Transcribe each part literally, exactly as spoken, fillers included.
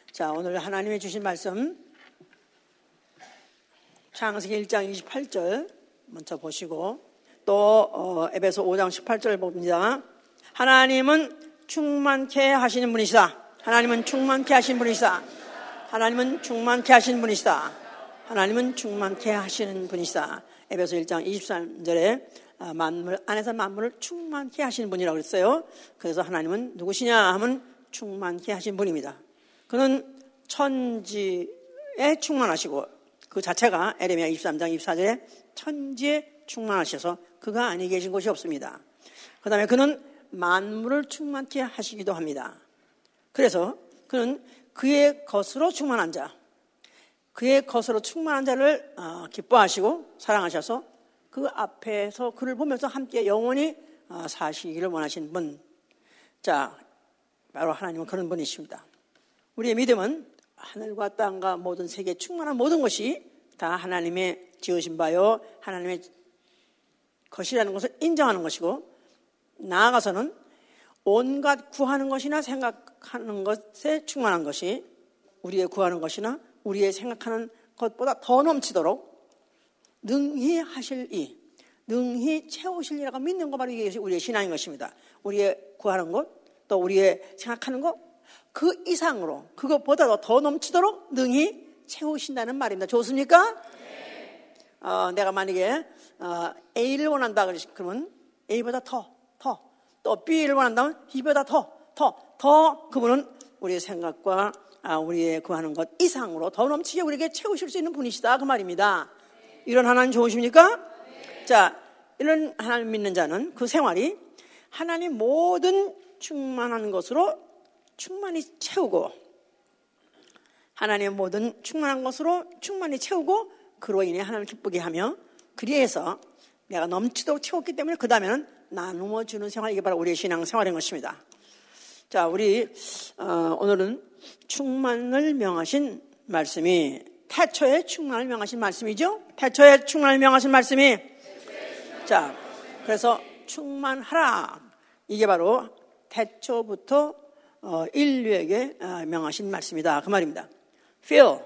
자, 오늘 하나님이 주신 말씀 창세기 일 장 이십팔 절 먼저 보시고 또 어, 에베소 오 장 십팔 절 봅니다. 하나님은 충만케 하시는 분이시다. 하나님은 충만케 하시는 분이시다. 하나님은 충만케 하시는 분이시다. 하나님은 충만케 하시는 분이시다. 에베소 일 장 이십삼 절에 만물 안에서 만물을 충만케 하시는 분이라고 그랬어요. 그래서 하나님은 누구시냐 하면 충만케 하신 분입니다. 그는 천지에 충만하시고 그 자체가 에레미야 이십삼 장 이십사 절에 천지에 충만하셔서 그가 아니 계신 곳이 없습니다. 그 다음에 그는 만물을 충만케 하시기도 합니다. 그래서 그는 그의 것으로 충만한 자, 그의 것으로 충만한 자를 기뻐하시고 사랑하셔서 그 앞에서 그를 보면서 함께 영원히 사시기를 원하시는 분. 자, 바로 하나님은 그런 분이십니다. 우리의 믿음은 하늘과 땅과 모든 세계에 충만한 모든 것이 다 하나님의 지으신 바요 하나님의 것이라는 것을 인정하는 것이고, 나아가서는 온갖 구하는 것이나 생각하는 것에 충만한 것이 우리의 구하는 것이나 우리의 생각하는 것보다 더 넘치도록 능히 하실 이, 능히 채우실 이라고 믿는 것, 바로 이게 우리의 신앙인 것입니다. 우리의 구하는 것, 또 우리의 생각하는 것, 그 이상으로 그것보다도 더 넘치도록 능히 채우신다는 말입니다. 좋습니까? 네. 어, 내가 만약에 어, A를 원한다 그러면 A보다 더, 더, 또 B를 원한다면 B보다 더, 더, 더 그분은 우리의 생각과 아, 우리의 구하는 것 이상으로 더 넘치게 우리에게 채우실 수 있는 분이시다 그 말입니다. 네. 이런 하나님 좋으십니까? 네. 자, 이런 하나님 믿는 자는 그 생활이 하나님 모든 충만한 것으로 충만히 채우고, 하나님의 모든 충만한 것으로 충만히 채우고, 그로 인해 하나님을 기쁘게 하며, 그리해서 내가 넘치도록 채웠기 때문에 그 다음에는 나누어 주는 생활, 이게 바로 우리의 신앙 생활인 것입니다. 자, 우리 어, 오늘은 충만을 명하신 말씀이 태초에 충만을 명하신 말씀이죠. 태초에 충만을 명하신 말씀이 자, 그래서 충만하라, 이게 바로 태초부터 어, 인류에게 어, 명하신 말씀이다 그 말입니다. fill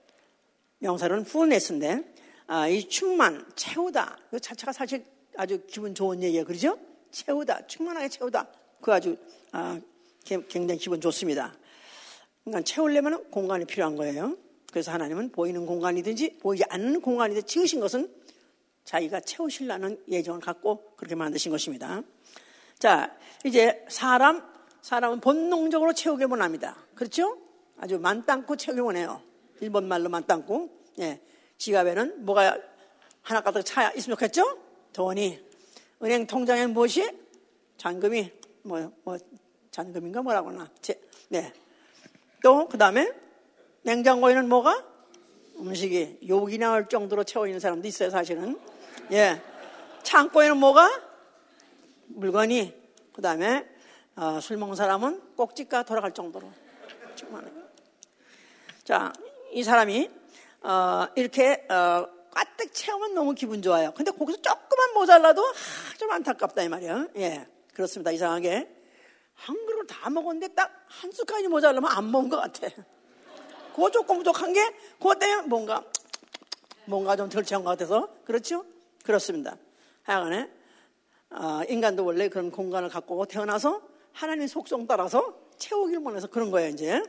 명사는 fullness인데 아, 이 충만, 채우다, 그 자체가 사실 아주 기분 좋은 얘기예요. 그러죠? 채우다, 충만하게 채우다, 그 아주 아, 굉장히 기분 좋습니다. 그러니까 채우려면 공간이 필요한 거예요. 그래서 하나님은 보이는 공간이든지 보이지 않는 공간이든지 지으신 것은 자기가 채우시려는 예정을 갖고 그렇게 만드신 것입니다. 자, 이제 사람 사람은 본능적으로 채우길 원합니다. 그렇죠? 아주 만땅고 채우길 원해요. 일본 말로 만땅고. 예. 지갑에는 뭐가 하나 가득 차 있으면 좋겠죠? 돈이. 은행 통장에는 무엇이? 잔금이, 뭐, 뭐, 잔금인가 뭐라고 하나. 제, 네. 또, 그 다음에 냉장고에는 뭐가? 음식이 욕이 나올 정도로 채워 있는 사람도 있어요, 사실은. 예. 창고에는 뭐가? 물건이. 그 다음에 어, 술 먹는 사람은 꼭지가 돌아갈 정도로 충만해요. 자, 이 사람이 어, 이렇게 어, 가득 채우면 너무 기분 좋아요. 근데 거기서 조금만 모자라도 아, 좀 안타깝다 이 말이에요. 예, 그렇습니다. 이상하게 한 그릇을 다 먹었는데 딱 한 숟갈이 모자라면 안 먹은 것 같아. 그거 조금 부족한 게 그것 때문에 뭔가 뭔가 좀 덜 채운 것 같아서. 그렇죠? 그렇습니다. 하여간에 어, 인간도 원래 그런 공간을 갖고 태어나서 하나님의 속성 따라서 채우기를 원해서 그런 거예요, 이제.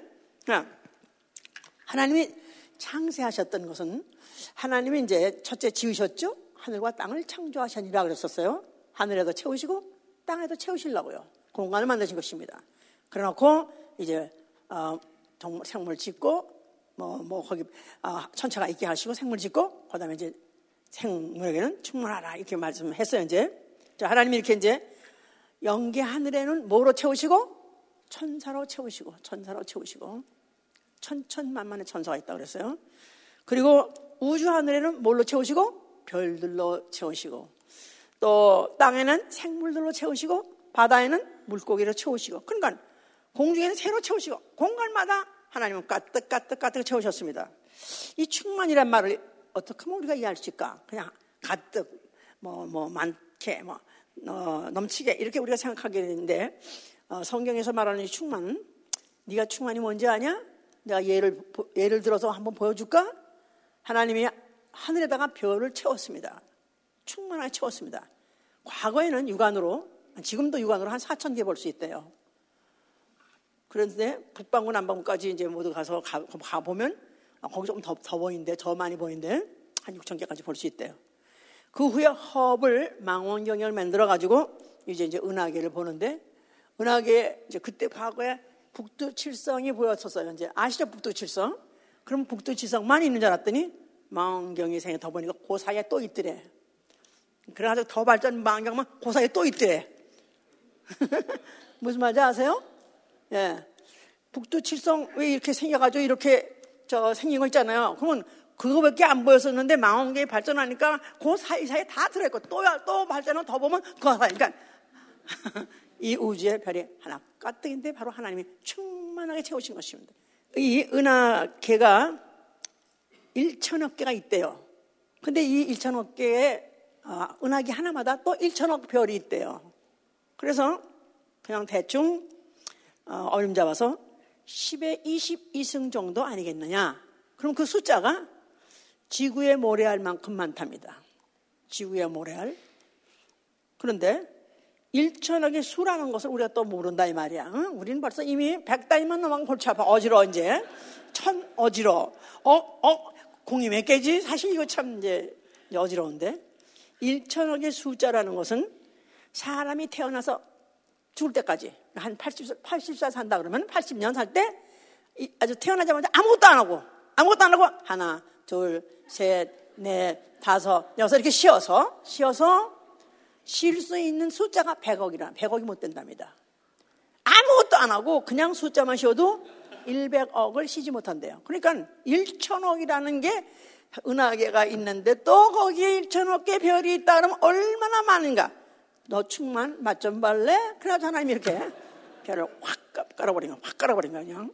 하나님이 창세하셨던 것은 하나님이 이제 첫째 지으셨죠? 하늘과 땅을 창조하시니라 그랬었어요. 하늘에도 채우시고 땅에도 채우시려고요. 공간을 만드신 것입니다. 그래 놓고 이제, 어, 생물 짓고, 뭐, 뭐, 거기, 어, 천체가 있게 하시고 생물 짓고, 그 다음에 이제 생물에게는 충만하라, 이렇게 말씀했어요, 이제. 자, 하나님이 이렇게 이제 영계 하늘에는 뭐로 채우시고? 천사로 채우시고, 천사로 채우시고, 천천만만의 천사가 있다고 그랬어요. 그리고 우주 하늘에는 뭘로 채우시고? 별들로 채우시고, 또 땅에는 생물들로 채우시고, 바다에는 물고기로 채우시고, 그러니까 공중에는 새로 채우시고, 공간마다 하나님은 가득 가득 가득 채우셨습니다. 이 충만이란 말을 어떻게 하면 우리가 이해할 수 있을까? 그냥 가득, 뭐, 뭐, 많게, 뭐, 어, 넘치게 이렇게 우리가 생각하게 되는데, 어, 성경에서 말하는 이 충만, 네가 충만이 뭔지 아냐? 내가 예를, 예를 들어서 한번 보여줄까? 하나님이 하늘에다가 별을 채웠습니다. 충만하게 채웠습니다. 과거에는 육안으로, 지금도 육안으로 한 사천 개 볼 수 있대요. 그런데 북반구 남반구까지 이제 모두 가서 가, 가보면 거기 조금 더, 더 보이는데, 더 많이 보이는데 한 육천 개까지 볼 수 있대요. 그 후에 허블 망원경을 만들어가지고 이제 이제 은하계를 보는데, 은하계 이제 그때 과거에 북두칠성이 보였었어요. 이제 아시죠? 북두칠성? 그럼 북두칠성만 있는 줄 알았더니 망원경이 생겨 더 보니까 그 사이에 또 있더래. 그래가지고 더 발전 망원경만 그 사이에 또 있더래. 무슨 말인지 아세요? 예. 북두칠성 왜 이렇게 생겨가지고 이렇게 저 생긴 거 있잖아요. 그러면 그거밖에 안 보였었는데 망원경이 발전하니까 그 사이사이에 다 들어있고 또, 또 발전을 더 보면 그 사이. 그러니까 이 우주의 별이 하나 가뜩인데 바로 하나님이 충만하게 채우신 것입니다. 이 은하계가 일천억 개가 있대요. 근데 이 일천억 개의 은하계 하나마다 또 일천억 별이 있대요. 그래서 그냥 대충 어림 잡아서 십의 이십이 승 정도 아니겠느냐. 그럼 그 숫자가 지구의 모래알 만큼 많답니다. 지구의 모래알. 그런데 일천억의 수라는 것을 우리가 또 모른다 이 말이야. 응? 우리는 벌써 이미 백 단위만 넘어가면 골치 아파. 어지러워 이제. 천 어지러워. 어? 어? 공이 몇 개지? 사실 이거 참 이제 어지러운데. 일천억의 숫자라는 것은 사람이 태어나서 죽을 때까지 한 팔십, 팔십 살 산다 그러면 팔십 년 살 때 아주 태어나자마자 아무것도 안 하고 아무것도 안 하고 하나, 둘, 셋, 넷, 다섯, 여섯 이렇게 쉬어서 쉬어서 쉴 수 있는 숫자가 백억이라 백억이 못 된답니다. 아무것도 안 하고 그냥 숫자만 쉬어도 일백억을 쉬지 못한대요. 그러니까 일천억이라는 게 은하계가 있는데 또 거기에 일천억 개 별이 있다 그러면 얼마나 많은가. 너 충만 맛 좀 발래? 그래서 하나님이 이렇게 별을 확 깔아버린 거야. 확 깔아버린 거야 그냥.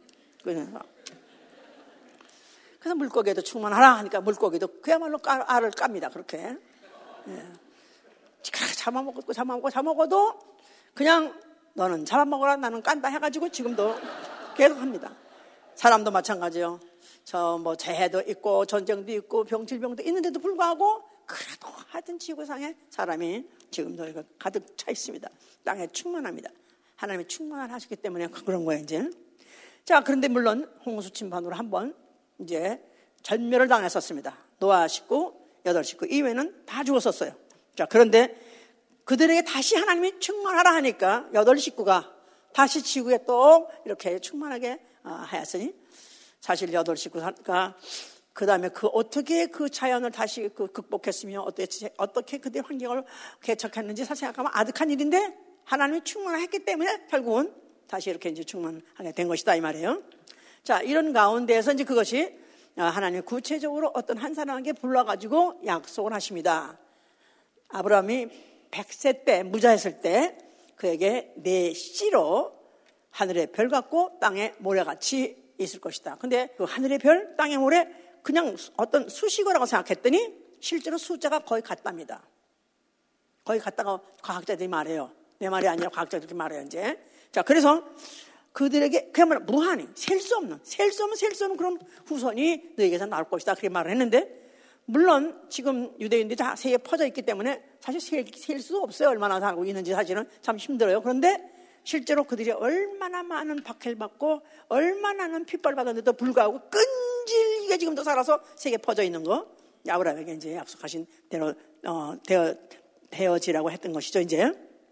그래서 물고기에도 충만하라 하니까 물고기도 그야말로 알을 깝니다. 그렇게. 예. 잡아먹고 잡아먹고 잡아먹어도 그냥 너는 잡아먹어라 나는 깐다 해가지고 지금도 계속 합니다. 사람도 마찬가지요. 저 뭐 재해도 있고 전쟁도 있고 병질병도 있는데도 불구하고 그래도 하여튼 지구상에 사람이 지금도 이거 가득 차 있습니다. 땅에 충만합니다. 하나님이 충만하시기 때문에 그런 거예요 이제. 자, 그런데 물론 홍수 침판으로 한번 이제 전멸을 당했었습니다. 노아 식구, 여덟 식구 이외에는 다 죽었었어요. 자, 그런데 그들에게 다시 하나님이 충만하라 하니까 여덟 식구가 다시 지구에 또 이렇게 충만하게 하였으니 사실 여덟 식구가 그 다음에 그 어떻게 그 자연을 다시 그 극복했으며 어떻게, 어떻게 그들의 환경을 개척했는지 사실 생각하면 아득한 일인데 하나님이 충만했기 때문에 결국은 다시 이렇게 이제 충만하게 된 것이다 이 말이에요. 자, 이런 가운데에서 이제 그것이 하나님이 구체적으로 어떤 한 사람에게 불러가지고 약속을 하십니다. 아브라함이 백 세 때 무자했을 때 그에게 내 씨로 하늘의 별 같고 땅의 모래같이 있을 것이다. 근데 그 하늘의 별, 땅의 모래 그냥 어떤 수식어라고 생각했더니 실제로 숫자가 거의 같답니다. 거의 같다고 과학자들이 말해요. 내 말이 아니라 과학자들이 말해요 이제. 자, 그래서 그들에게 그야말로 무한히 셀 수 없는 셀 수 없는 셀 수 없는 그런 후손이 너에게서 나올 것이다 그렇게 말을 했는데 물론 지금 유대인들이 다 세계에 퍼져 있기 때문에 사실 셀, 셀 수도 없어요. 얼마나 살고 있는지 사실은 참 힘들어요. 그런데 실제로 그들이 얼마나 많은 박해를 받고 얼마나 많은 핍박을 받았는데도 불구하고 끈질기게 지금도 살아서 세계에 퍼져 있는 거 아브라함에게 이제 약속하신 대로 어, 되어, 되어지라고 했던 것이죠. 이제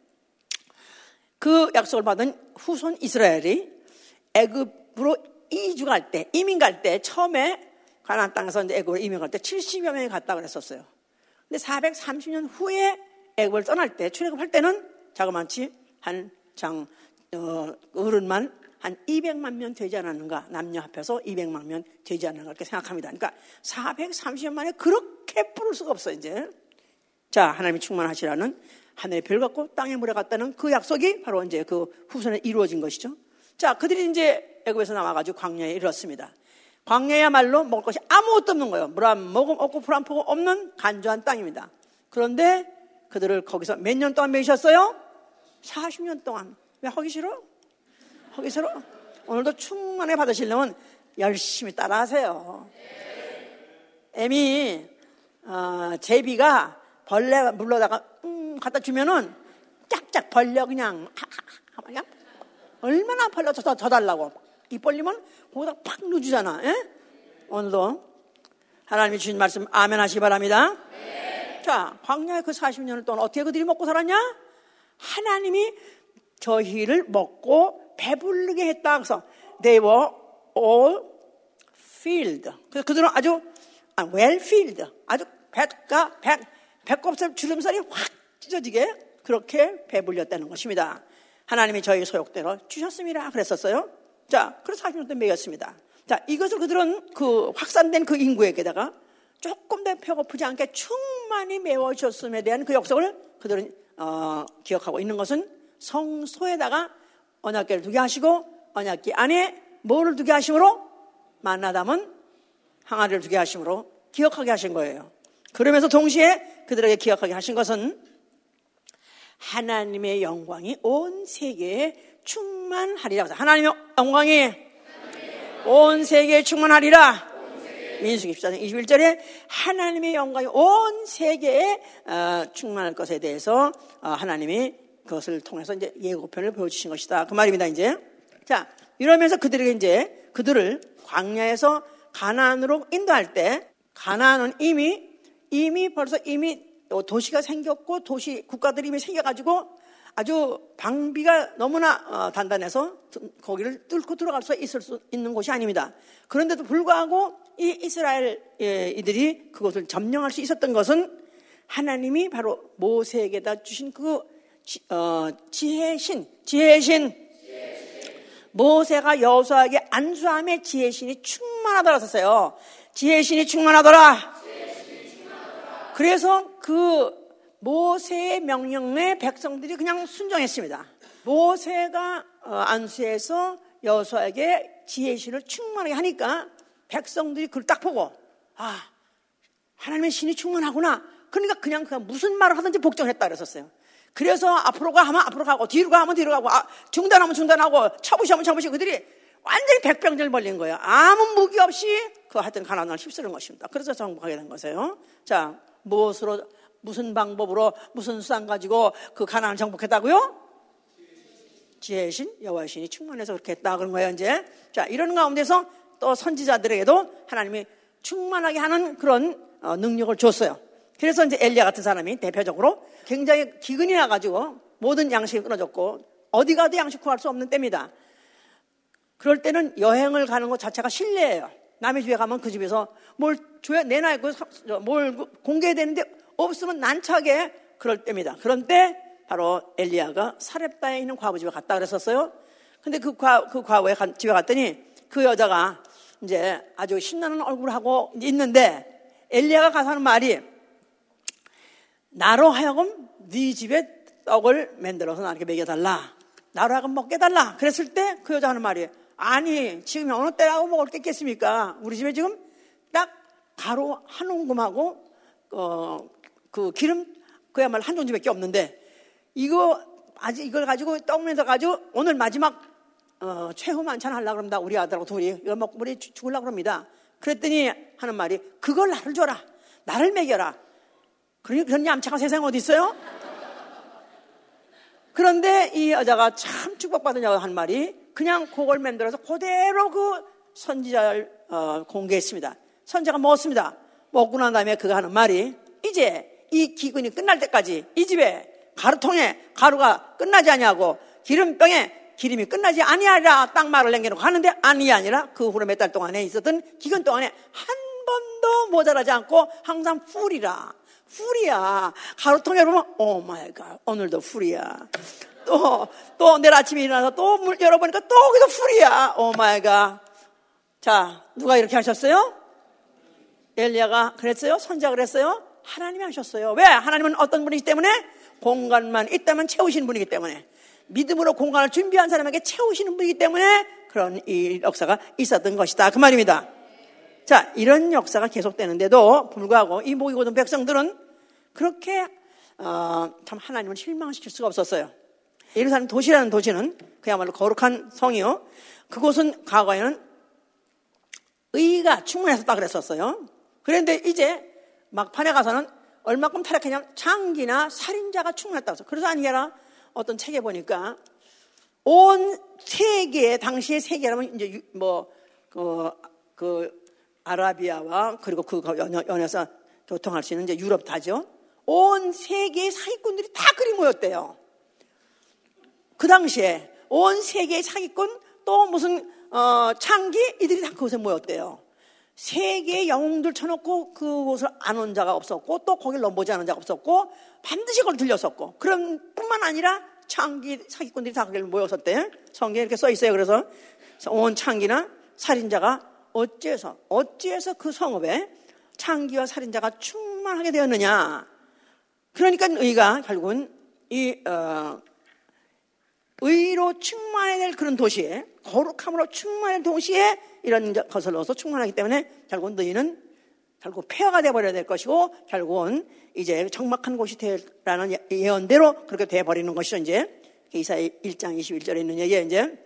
그 약속을 받은 후손 이스라엘이 애굽으로 이주 갈 때 이민 갈 때 처음에 가나안 땅에서 이제 애굽으로 이민 갈 때 칠십여 명이 갔다 그랬었어요. 근데 사백삼십 년 후에 애굽을 떠날 때 출애굽할 때는 자그마치 한 장 어, 어른만 한 이백만 명 되지 않았는가 남녀 합해서 이백만 명 되지 않았는가 이렇게 생각합니다. 그러니까 사백삼십 년 만에 그렇게 부를 수가 없어요 이제. 자, 하나님이 충만하시라는 하늘의 별 같고 땅의 모래 같다는 그 약속이 바로 이제 그 후손에 이루어진 것이죠. 자, 그들이 이제 애굽에서 나와가지고 광야에 이르렀습니다. 광야야말로 먹을 것이 아무것도 없는 거예요. 물 한 모금 없고 불 한 포금 없는 간조한 땅입니다. 그런데 그들을 거기서 몇 년 동안 매셨어요? 사십 년 동안. 왜 하기 싫어? 하기 싫어? 오늘도 충만히 받으시려면 열심히 따라하세요. 애미 어, 제비가 벌레 물러다가 음, 갖다 주면은 짝짝 벌려 그냥 그냥 얼마나 벌려 줘, 줘 달라고 입 벌리면 거기다 팍 넣어주잖아. 에? 오늘도 하나님이 주신 말씀 아멘 하시기 바랍니다. 네. 자, 광야의 그 사십 년을 동안 어떻게 그들이 먹고 살았냐? 하나님이 저희를 먹고 배부르게 했다. 그래서 they were all filled. 그래서 그들은 아주 아, well filled. 아주 배가 배 배꼽살 주름살이 확 찢어지게 그렇게 배불렸다는 것입니다. 하나님이 저희 소욕대로 주셨습니다. 그랬었어요. 자, 그래서 사십 년 동안 먹였습니다. 자, 이것을 그들은 그 확산된 그 인구에게다가 조금 더 배고프지 않게 충만히 메워주셨음에 대한 그 역사를 그들은 어, 기억하고 있는 것은 성소에다가 언약궤를 두게 하시고 언약궤 안에 뭐를 두게 하심으로? 만나 담은 항아리를 두게 하심으로 기억하게 하신 거예요. 그러면서 동시에 그들에게 기억하게 하신 것은 하나님의 영광이 온 세계에 충만하리라. 하나님의 영광이 온 세계에 충만하리라. 민수기 십사 장 이십일 절에 하나님의 영광이 온 세계에 어, 충만할 것에 대해서 어, 하나님이 그것을 통해서 이제 예고편을 보여주신 것이다. 그 말입니다. 이제 자 이러면서 그들에게 이제 그들을 광야에서 가나안으로 인도할 때 가나안은 이미 이미 벌써 이미 도시가 생겼고 도시 국가들이 이미 생겨가지고 아주 방비가 너무나 어, 단단해서 거기를 뚫고 들어갈 수 있을 수 있는 곳이 아닙니다. 그런데도 불구하고 이 이스라엘 예, 이들이 그곳을 점령할 수 있었던 것은 하나님이 바로 모세에게다 주신 그 지, 어, 지혜의 신, 지혜의 신. 모세가 여호수아에게 안수함의 지혜의 신이 충만하더라 했었어요. 지혜의 신이 충만하더라. 그래서 그 모세의 명령에 백성들이 그냥 순종했습니다. 모세가 안수해서 여호수아에게 지혜의 신을 충만하게 하니까 백성들이 그걸 딱 보고 아 하나님의 신이 충만하구나. 그러니까 그냥 그냥 무슨 말을 하든지 복종했다 그랬었어요. 그래서 앞으로 가 하면 앞으로 가고 뒤로 가 하면 뒤로 가고 아, 중단하면 중단하고 쳐부시하면 쳐부시고 그들이 완전히 백병절 벌린 거예요. 아무 무기 없이 그 하여튼 가나안을 휩쓰는 것입니다. 그래서 정복하게 된 거예요. 자, 무엇으로 무슨 방법으로 무슨 수단 가지고 그 가나안을 정복했다고요? 지혜의 신, 여호와의 신이 충만해서 그렇게 했다 그런 거예요. 이제 자 이런 가운데서 또 선지자들에게도 하나님이 충만하게 하는 그런 능력을 줬어요. 그래서 이제 엘리야 같은 사람이 대표적으로 굉장히 기근이 나가지고 모든 양식이 끊어졌고 어디 가도 양식 구할 수 없는 때입니다. 그럴 때는 여행을 가는 것 자체가 신뢰예요. 남의 집에 가면 그 집에서 뭘 줘야 내놔 있고 뭘 공개해야 되는데 없으면 난처하게 그럴 때입니다. 그런 때 바로 엘리야가 사렙다에 있는 과부 집에 갔다 그랬었어요. 근데 그, 과, 그 과부의 집에 갔더니 그 여자가 이제 아주 신나는 얼굴을 하고 있는데 엘리야가 가서 하는 말이 나로 하여금 네 집에 떡을 만들어서 나에게 먹여달라. 나로 하여금 먹게 해달라. 그랬을 때 그 여자 하는 말이 아니 지금 어느 때라고 먹을 게 있겠습니까? 우리 집에 지금 딱 가루 한 옹금하고 어, 그 기름 그야말로 한 종지밖에 없는데 이거 아직 이걸 가지고 떡 만들어 가지고 오늘 마지막 어, 최후 만찬 하려고 그럽니다. 우리 아들하고 둘이 이거 먹고 우리 죽으려고 그럽니다. 그랬더니 하는 말이 그걸 나를 줘라. 나를 먹여라. 그런 얌체가 세상에 어디 있어요? 그런데 이 여자가 참 축복받은 여자가 한 말이 그냥 그걸 만들어서 그대로 그 선지자를 어, 공개했습니다. 선지자가 먹었습니다. 먹고 난 다음에 그가 하는 말이 이제 이 기근이 끝날 때까지 이 집에 가루통에 가루가 끝나지 아니하고 기름병에 기름이 끝나지 아니하리라 딱 말을 남겨놓고 하는데 아니 아니라 그 후로 몇 달 동안에 있었던 기근 동안에 한 번도 모자라지 않고 항상 풀이라 풀이야. 가루통에 보면 오 마이 갓 오늘도 풀이야. 또, 또 내일 아침에 일어나서 또 물 열어보니까 또 거기도 풀이야. 오 마이 갓. 자 누가 이렇게 하셨어요? 엘리야가 그랬어요? 선지자가 그랬어요? 하나님이 하셨어요. 왜? 하나님은 어떤 분이기 때문에 공간만 있다면 채우시는 분이기 때문에 믿음으로 공간을 준비한 사람에게 채우시는 분이기 때문에 그런 이 역사가 있었던 것이다 그 말입니다. 자 이런 역사가 계속되는데도 불구하고 이 목이 고든 백성들은 그렇게 어, 참 하나님을 실망시킬 수가 없었어요. 예루살렘 도시라는 도시는 그야말로 거룩한 성이요. 그곳은 과거에는 의가 충만했었다 그랬었어요. 그런데 이제 막판에 가서는 얼마큼 타락했냐면 창기나 살인자가 충만했다고 했어요. 그래서 아니라 어떤 책에 보니까 온 세계, 당시의 세계라면 이제 뭐, 그, 그, 아라비아와 그리고 그 연해서 교통할 수 있는 이제 유럽 다죠. 온 세계의 사기꾼들이 다 그리 모였대요. 그 당시에 온 세계의 사기꾼 또 무슨, 어, 창기 이들이 다 그곳에 모였대요. 세계의 영웅들 쳐놓고 그곳을 안 온 자가 없었고 또 거기를 넘보지 않은 자가 없었고 반드시 그걸 들렸었고 그런 뿐만 아니라 창기 사기꾼들이 다 거기를 모였었대. 성경에 이렇게 써 있어요. 그래서 온 창기나 살인자가 어찌해서 어찌해서 그 성읍에 창기와 살인자가 충만하게 되었느냐. 그러니까 의가 결국은 이 어, 의로 충만해야 될 그런 도시에 거룩함으로 충만한 도시에 이런 것을 넣어서 충만하기 때문에 결국은 너희는 결국 폐허가 되어버려야 될 것이고 결국은 이제 적막한 곳이 되라는 예언대로 그렇게 되어버리는 것이죠. 이제 이사야 일 장 이십일 절에 있는 얘기예요. 이제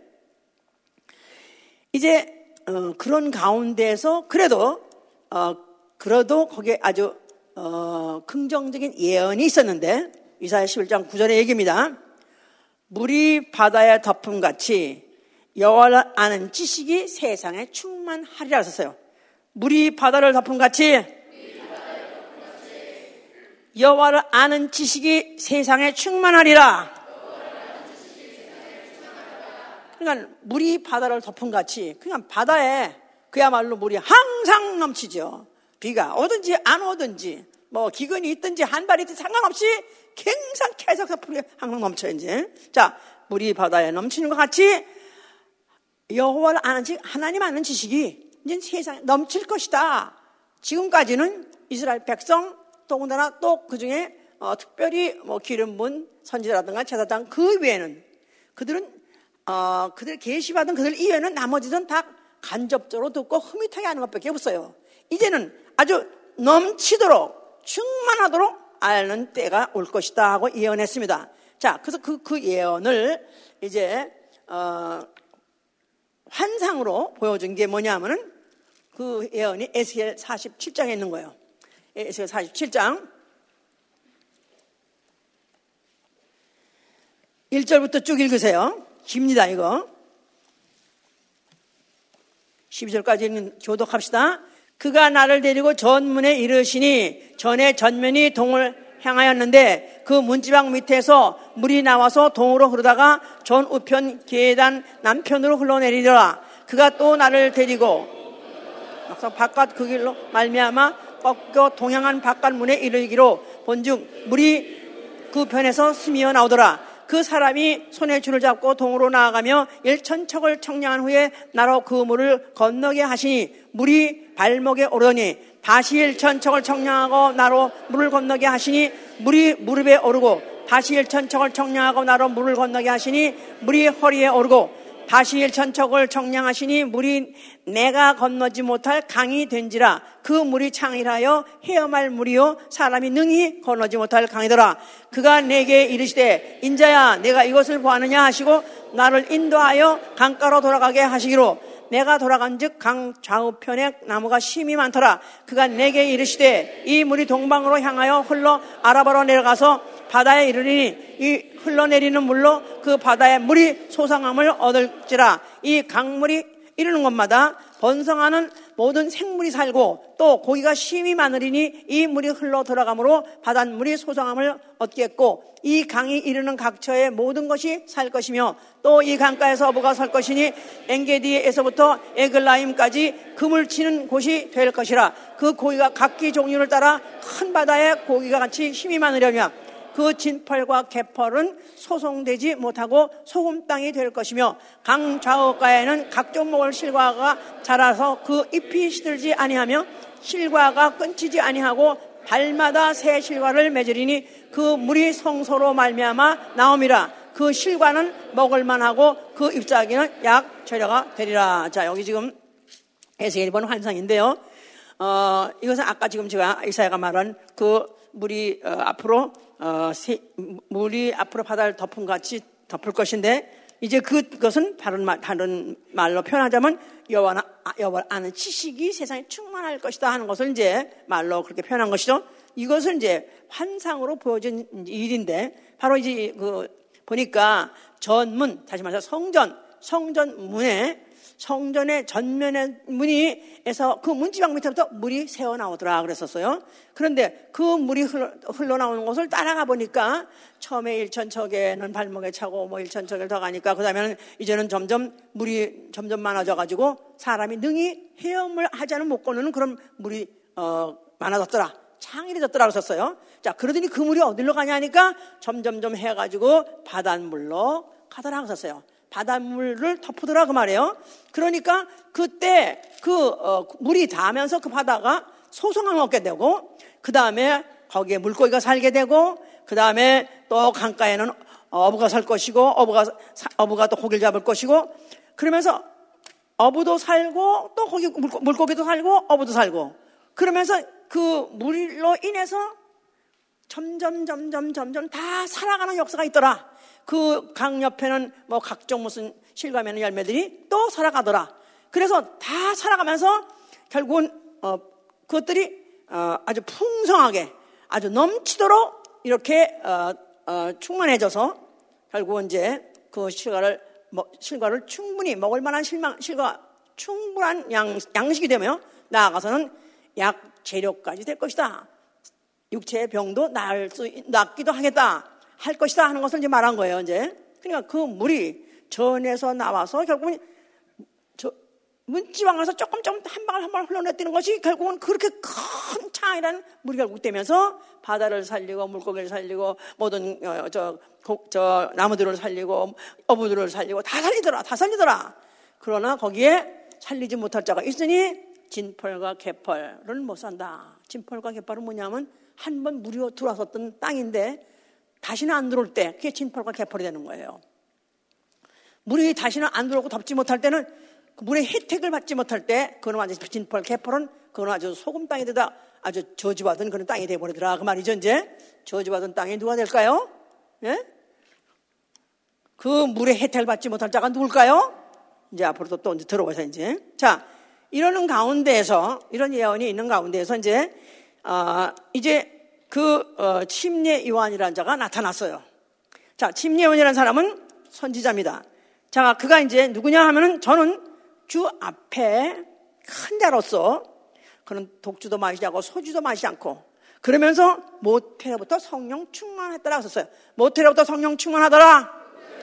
이제 어, 그런 가운데서 그래도 어, 그래도 거기에 아주 어, 긍정적인 예언이 있었는데 이사야 십일 장 구 절의 얘기입니다. 물이 바다에 덮음같이 여호와를 아는 지식이 세상에 충만하리라 하셨어요. 물이 바다를 덮음같이 여호와를 아는 지식이 세상에 충만하리라. 그러니까 물이 바다를 덮음같이 그냥 바다에 그야말로 물이 항상 넘치죠. 비가 오든지 안 오든지 뭐 기근이 있든지 한발이 있든지 상관없이 항상 계속 물이 항상 넘쳐요. 이제 자 물이 바다에 넘치는 것 같이 여호와를 아는 지식, 하나님 아는 지식이 이제 세상에 넘칠 것이다. 지금까지는 이스라엘 백성 더군다나 또 그 중에 어, 특별히 뭐 기름 부은 선지자라든가 제사장 그 외에는 그들은 어, 그들 계시받은 그들 이외에는 나머지는 다 간접적으로 듣고 흐뭇하게 하는 것밖에 없어요. 이제는 아주 넘치도록 충만하도록 아는 때가 올 것이다 하고 예언했습니다. 자, 그래서 그, 그 예언을 이제 어, 환상으로 보여준 게 뭐냐 하면은 그 예언이 에스겔 사십칠 장에 있는 거예요. 에스겔 사십칠 장 일 절부터 쭉 읽으세요. 깁니다 이거. 십이 절까지 읽는 교독합시다. 그가 나를 데리고 전문에 이르시니 전에 전면이 동을 향하였는데 그 문지방 밑에서 물이 나와서 동으로 흐르다가 전 우편 계단 남편으로 흘러내리더라. 그가 또 나를 데리고 막상 바깥 그 길로 말미암아 꺾여 동향한 바깥 문에 이르기로 본즉 물이 그 편에서 스미어 나오더라. 그 사람이 손에 줄을 잡고 동으로 나아가며 일천척을 청량한 후에 나로 그 물을 건너게 하시니 물이 발목에 오르더니 다시 일천척을 청량하고 나로 물을 건너게 하시니 물이 무릎에 오르고 다시 일천척을 청량하고 나로 물을 건너게 하시니 물이 허리에 오르고 다시 일천척을 청량하시니 물이 내가 건너지 못할 강이 된지라. 그 물이 창이라여 헤엄할 물이요 사람이 능히 건너지 못할 강이더라. 그가 내게 이르시되 인자야 내가 이것을 보았느냐 하시고 나를 인도하여 강가로 돌아가게 하시기로 내가 돌아간즉 강 좌우편에 나무가 심이 많더라. 그가 내게 이르시되 이 물이 동방으로 향하여 흘러 아라바로 내려가서 바다에 이르리니 이 흘러내리는 물로 그 바다의 물이 소상함을 얻을지라. 이 강물이 이르는 곳마다 번성하는 모든 생물이 살고 또 고기가 심이 많으리니 이 물이 흘러 들어가므로 바닷물이 소상함을 얻겠고 이 강이 이르는 각처의 모든 것이 살 것이며 또 이 강가에서 어부가 설 것이니 엔게디에서부터 에글라임까지 금을 치는 곳이 될 것이라. 그 고기가 각기 종류를 따라 큰 바다의 고기가 같이 힘이 많으려며 그 진펄과 개펄은 소송되지 못하고 소금 땅이 될 것이며 강 좌우가에는 각종 먹을 실과가 자라서 그 잎이 시들지 아니하며 실과가 끊지지 아니하고 발마다 새 실과를 맺으리니 그 물이 성소로 말미암아 나옴이라. 그 실과는 먹을만하고 그 잎사귀는 약 절여가 되리라. 자, 여기 지금 에스겔이 본 환상인데요. 어, 이것은 아까 지금 제가 이사야가 말한 그 물이 어, 앞으로 어, 세, 물이 앞으로 바다를 덮음같이 덮을 것인데 이제 그것은 다른 말, 다른 말로 표현하자면 여호와는, 여호와를 아는 지식이 세상에 충만할 것이다 하는 것을 이제 말로 그렇게 표현한 것이죠. 이것을 이제 환상으로 보여진 일인데, 바로 이제 그 보니까 전문, 다시 말해서 성전, 성전 문에, 성전의 전면의 문이에서 그 문지방 밑에부터 물이 새어나오더라 그랬었어요. 그런데 그 물이 흘러, 흘러나오는 곳을 따라가 보니까 처음에 일천척에는 발목에 차고 뭐 일천척을 더 가니까 그 다음에는 이제는 점점 물이 점점 많아져 가지고 사람이 능히 헤엄을 하지 않으면 못 거는 그런 물이 어, 많아졌더라. 창일해졌더라 그랬었어요. 자, 그러더니 그 물이 어디로 가냐 하니까 점점점 해가지고 바닷물로 가더라 그랬었어요. 바닷물을 덮으더라 그 말이에요. 그러니까 그때 그 어, 물이 닿으면서 그 바다가 소송을 먹게 되고, 그 다음에 거기에 물고기가 살게 되고, 그 다음에 또 강가에는 어부가 살 것이고, 어부가 어부가 또 고기를 잡을 것이고, 그러면서 어부도 살고 또 거기 물고기도 살고 어부도 살고, 그러면서 그 물로 인해서 점점 점점 점점 다 살아가는 역사가 있더라. 그 강 옆에는 뭐 각종 무슨 실과면의 열매들이 또 살아가더라. 그래서 다 살아가면서 결국은 어, 그것들이 어, 아주 풍성하게 아주 넘치도록 이렇게 어, 어, 충만해져서 결국은 이제 그 실과를 뭐, 실과를 충분히 먹을 만한 실망, 실과 충분한 양, 양식이 되며 나아가서는 약 재료까지 될 것이다. 육체의 병도 나을 수, 낫기도 하겠다. 할 것이다 하는 것을 이제 말한 거예요, 이제. 그러니까 그 물이 전에서 나와서 결국은 저 문지방에서 조금 조금 한 방울 한 방울 흘러내리는 것이 결국은 그렇게 큰 창이라는 물이 결국 되면서 바다를 살리고 물고기를 살리고 모든 어, 저, 저 나무들을 살리고 어부들을 살리고 다 살리더라, 다 살리더라. 그러나 거기에 살리지 못할 자가 있으니 진펄과 개펄은 못 산다. 진펄과 개펄은 뭐냐면 한 번 물이 들어왔었던 땅인데 다시는 안 들어올 때 그게 진펄과 개펄이 되는 거예요. 물이 다시는 안 들어오고 덮지 못할 때는 그 물의 혜택을 받지 못할 때 그건 완전히 진펄, 개펄은 그건 아주 소금 땅이 되다 아주 저주받은 그런 땅이 되어버리더라 그 말이죠. 이제 저주받은 땅이 누가 될까요? 예? 그 물의 혜택을 받지 못할 자가 누굴까요? 이제 앞으로도 또 이제 들어보세요. 이제 자 이러는 가운데에서 이런 예언이 있는 가운데에서 이제 어, 이제 그 어, 침례 요한이라는 자가 나타났어요. 자, 침례 요한이라는 사람은 선지자입니다. 자, 그가 이제 누구냐 하면은 저는 주 앞에 큰 자로서 그는 독주도 마시지 않고 소주도 마시지 않고 그러면서 모태로부터 성령 충만했더라 하셨어요. 모태로부터 성령 충만하더라.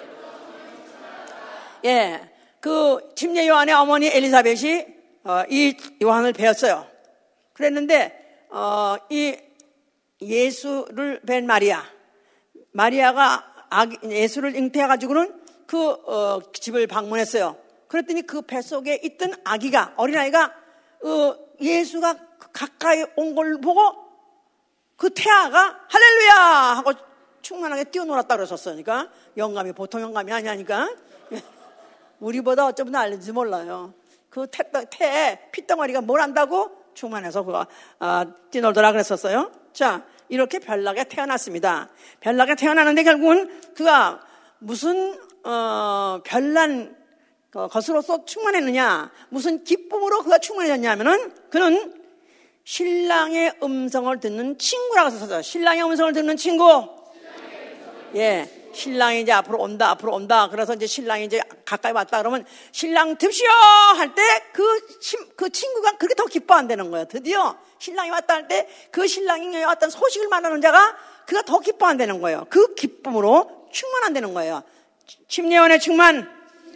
예, 그 침례 요한의 어머니 엘리사벳이 어, 이 요한을 배웠어요. 그랬는데 어, 이 예수를 뵌 마리아, 마리아가 아기, 예수를 잉태해가지고는 그 어, 집을 방문했어요. 그랬더니 그 뱃속에 있던 아기가, 어린아이가 어, 예수가 가까이 온 걸 보고 그 태아가 할렐루야 하고 충만하게 뛰어놀았다 그러셨어요. 그러니까 영감이 보통 영감이 아니니까 우리보다 어쩌면 알는지 몰라요. 그 태, 태 핏덩어리가 뭘 안다고 충만해서 그가 아, 뛰놀더라 그랬었어요. 자, 이렇게 별나게 태어났습니다. 별나게 태어나는데 결국은 그가 무슨 어, 별난 것으로서 충만했느냐, 무슨 기쁨으로 그가 충만해졌냐 하면은 그는 신랑의 음성을 듣는 친구라고 썼어요. 신랑의 음성을 듣는 친구. 예. 신랑이 이제 앞으로 온다, 앞으로 온다. 그래서 이제 신랑이 이제 가까이 왔다 그러면 신랑 듭시오! 할 때 그, 그 친구가 그렇게 더 기뻐한다는 거예요. 드디어 신랑이 왔다 할 때 그 신랑이 왔다는 소식을 말하는 자가 그가 더 기뻐한다는 거예요. 그 기쁨으로 충만한다는 거예요. 침례요한의 충만.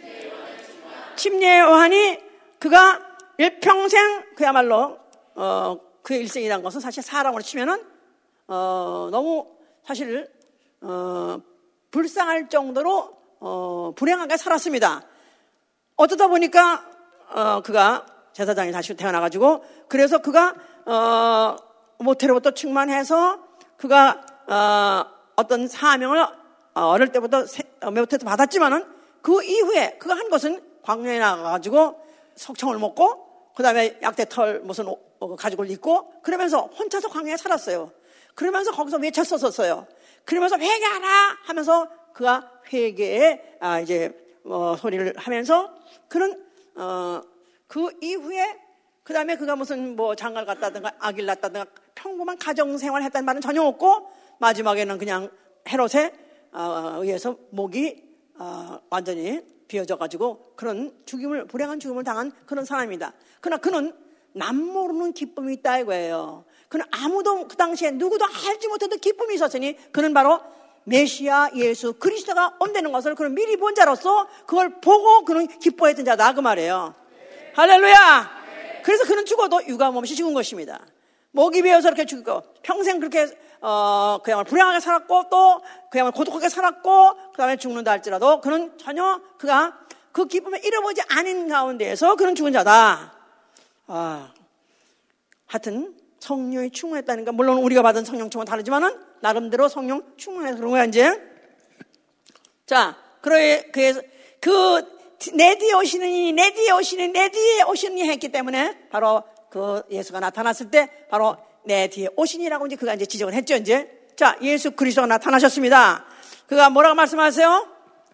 침례요한이 그가 일평생 그야말로, 어, 그의 일생이라는 것은 사실 사람으로 치면은, 어, 너무 사실, 어, 불쌍할 정도로 어, 불행하게 살았습니다. 어쩌다 보니까 어, 그가 제사장이 다시 태어나가지고 그래서 그가 어, 모태로부터 충만해서 그가 어, 어떤 사명을 어, 어릴 때부터 모태도 받았지만은 그 이후에 그가 한 것은 광야에 나가가지고 석청을 먹고 그 다음에 약대털 무슨 어, 가죽을 입고 그러면서 혼자서 광야에 살았어요. 그러면서 거기서 외쳤었어요. 그러면서 회개하라 하면서 그가 회개에 아 이제 어, 소리를 하면서 그런 어, 그 이후에 그 다음에 그가 무슨 뭐 장가를 갔다든가 아기를 낳았다든가 평범한 가정생활을 했다는 말은 전혀 없고 마지막에는 그냥 헤롯에 어, 의해서 목이 어, 완전히 비어져가지고 그런 죽임을 불행한 죽임을 당한 그런 사람입니다. 그러나 그는 남모르는 기쁨이 있다 이거예요. 그는 아무도 그 당시에 누구도 알지 못했던 기쁨이 있었으니 그는 바로 메시아 예수 그리스도가 온다는 것을 그는 미리 본 자로서 그걸 보고 그는 기뻐했던 자다 그 말이에요. 네. 할렐루야. 네. 그래서 그는 죽어도 유감없이 죽은 것입니다. 목이 베어서 이렇게 죽고 평생 그렇게 어, 그야말로 불행하게 살았고 또 그야말로 고독하게 살았고 그 다음에 죽는다 할지라도 그는 전혀 그가 그 기쁨을 잃어보지 않은 가운데에서 그는 죽은 자다. 아, 하여튼 성령이 충만했다니까 물론 우리가 받은 성령 충만 다르지만은 나름대로 성령 충만해서 그런 거야 이제. 자, 그래 그래서 그 내 뒤에 오시느니 내 뒤에 오시느니 내 뒤에 오시느니 했기 때문에 바로 그 예수가 나타났을 때 바로 내 뒤에 오시니라고 이제 그가 이제 지적을 했죠 이제. 자, 예수 그리스도가 나타나셨습니다. 그가 뭐라고 말씀하세요?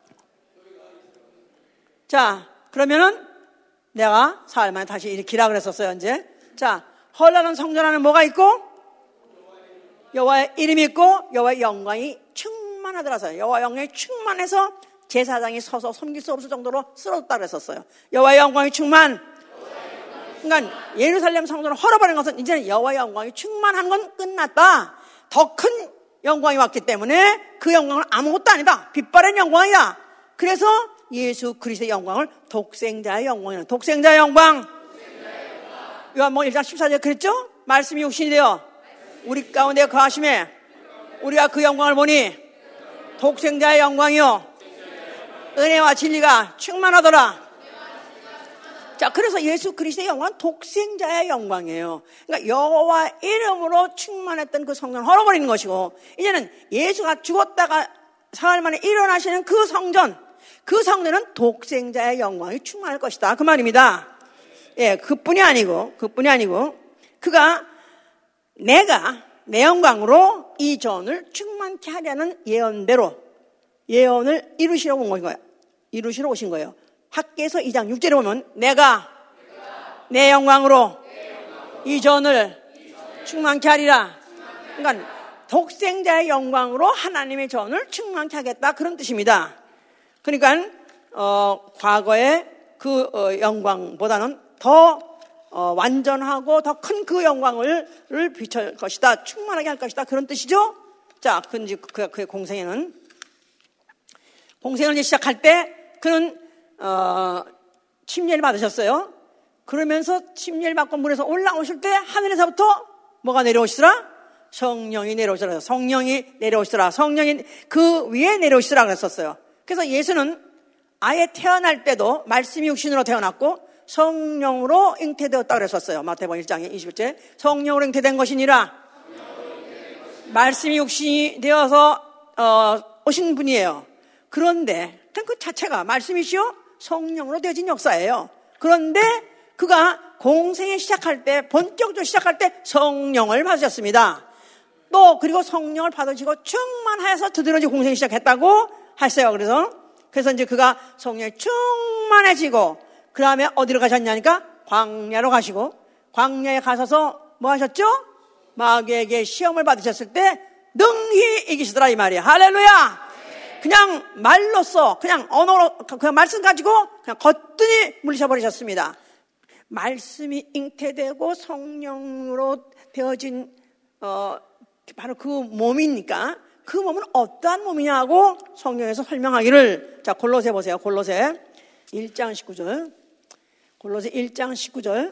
자, 그러면은 내가 사흘 만에 다시 일으키라 그랬었어요 이제. 자, 헐라는 성전 안에 뭐가 있고 여호와의 이름이 있고 여호와의 영광이 충만하더라서요. 여호와의 영광이 충만해서 제사장이 서서 섬길 수 없을 정도로 쓰러졌다 그랬었어요. 여호와의 영광이 충만. 그러니까 예루살렘 성전을 헐어버린 것은 이제는 여호와의 영광이 충만한 건 끝났다. 더 큰 영광이 왔기 때문에 그 영광은 아무것도 아니다. 빛바랜 영광이다. 그래서 예수 그리스도의 영광을 독생자의 영광이라는 독생자의 영광. 요한복음 일 장 십사 절에 그랬죠? 말씀이 육신이 되어 우리 가운데 거하심에 우리가 그 영광을 보니 독생자의 영광이요 은혜와 진리가 충만하더라. 자, 그래서 예수 그리스도의 영광은 독생자의 영광이에요. 그러니까 여호와 이름으로 충만했던 그 성전을 헐어버리는 것이고 이제는 예수가 죽었다가 사흘 만에 일어나시는 그 성전, 그 성전은 독생자의 영광이 충만할 것이다 그 말입니다. 예, 그뿐이 아니고 그뿐이 아니고 그가 내가 내 영광으로 이 전을 충만케 하려는 예언대로 예언을 이루시러 온 거예요. 이루시러 오신 거예요. 학개서 이 장 육 절에 보면 내가 내 영광으로 이 전을 충만케 하리라. 그러니까 독생자의 영광으로 하나님의 전을 충만케 하겠다 그런 뜻입니다. 그러니까 어, 과거의 그 어, 영광보다는 더 어, 완전하고 더 큰 그 영광을 비춰 것이다. 충만하게 할 것이다. 그런 뜻이죠. 자, 그, 그, 그의 공생애는 공생을 이제 시작할 때 그는 어, 침례를 받으셨어요. 그러면서 침례를 받고 물에서 올라오실 때 하늘에서부터 뭐가 내려오시더라? 성령이 내려오시더라. 성령이 내려오시더라. 성령이 그 위에 내려오시더라 그랬었어요. 그래서 예수는 아예 태어날 때도 말씀이 육신으로 태어났고 성령으로 잉태되었다 그랬었어요. 마태복음 일 장에 이십일 절 성령으로 잉태된 것이니라. 말씀이 육신이 되어서 어, 오신 분이에요. 그런데 그 자체가 말씀이시요 성령으로 되어진 역사예요. 그런데 그가 공생에 시작할 때 본격적으로 시작할 때 성령을 받으셨습니다. 또 그리고 성령을 받으시고 충만해서 드디어 공생을 시작했다고 했어요. 그래서 그래서 이제 그가 성령에 충만해지고 그 다음에 어디로 가셨냐니까 광야로 가시고 광야에 가셔서 뭐 하셨죠? 마귀에게 시험을 받으셨을 때 능히 이기시더라 이 말이에요. 할렐루야. 그냥 말로써 그냥 언어로 그냥 말씀 가지고 그냥 거뜬히 물리셔버리셨습니다. 말씀이 잉태되고 성령으로 되어진 어, 바로 그 몸이니까 그 몸은 어떠한 몸이냐고 성경에서 설명하기를 자 골로새 보세요. 골로새 일 장 십구 절 골로새 일 장 십구 절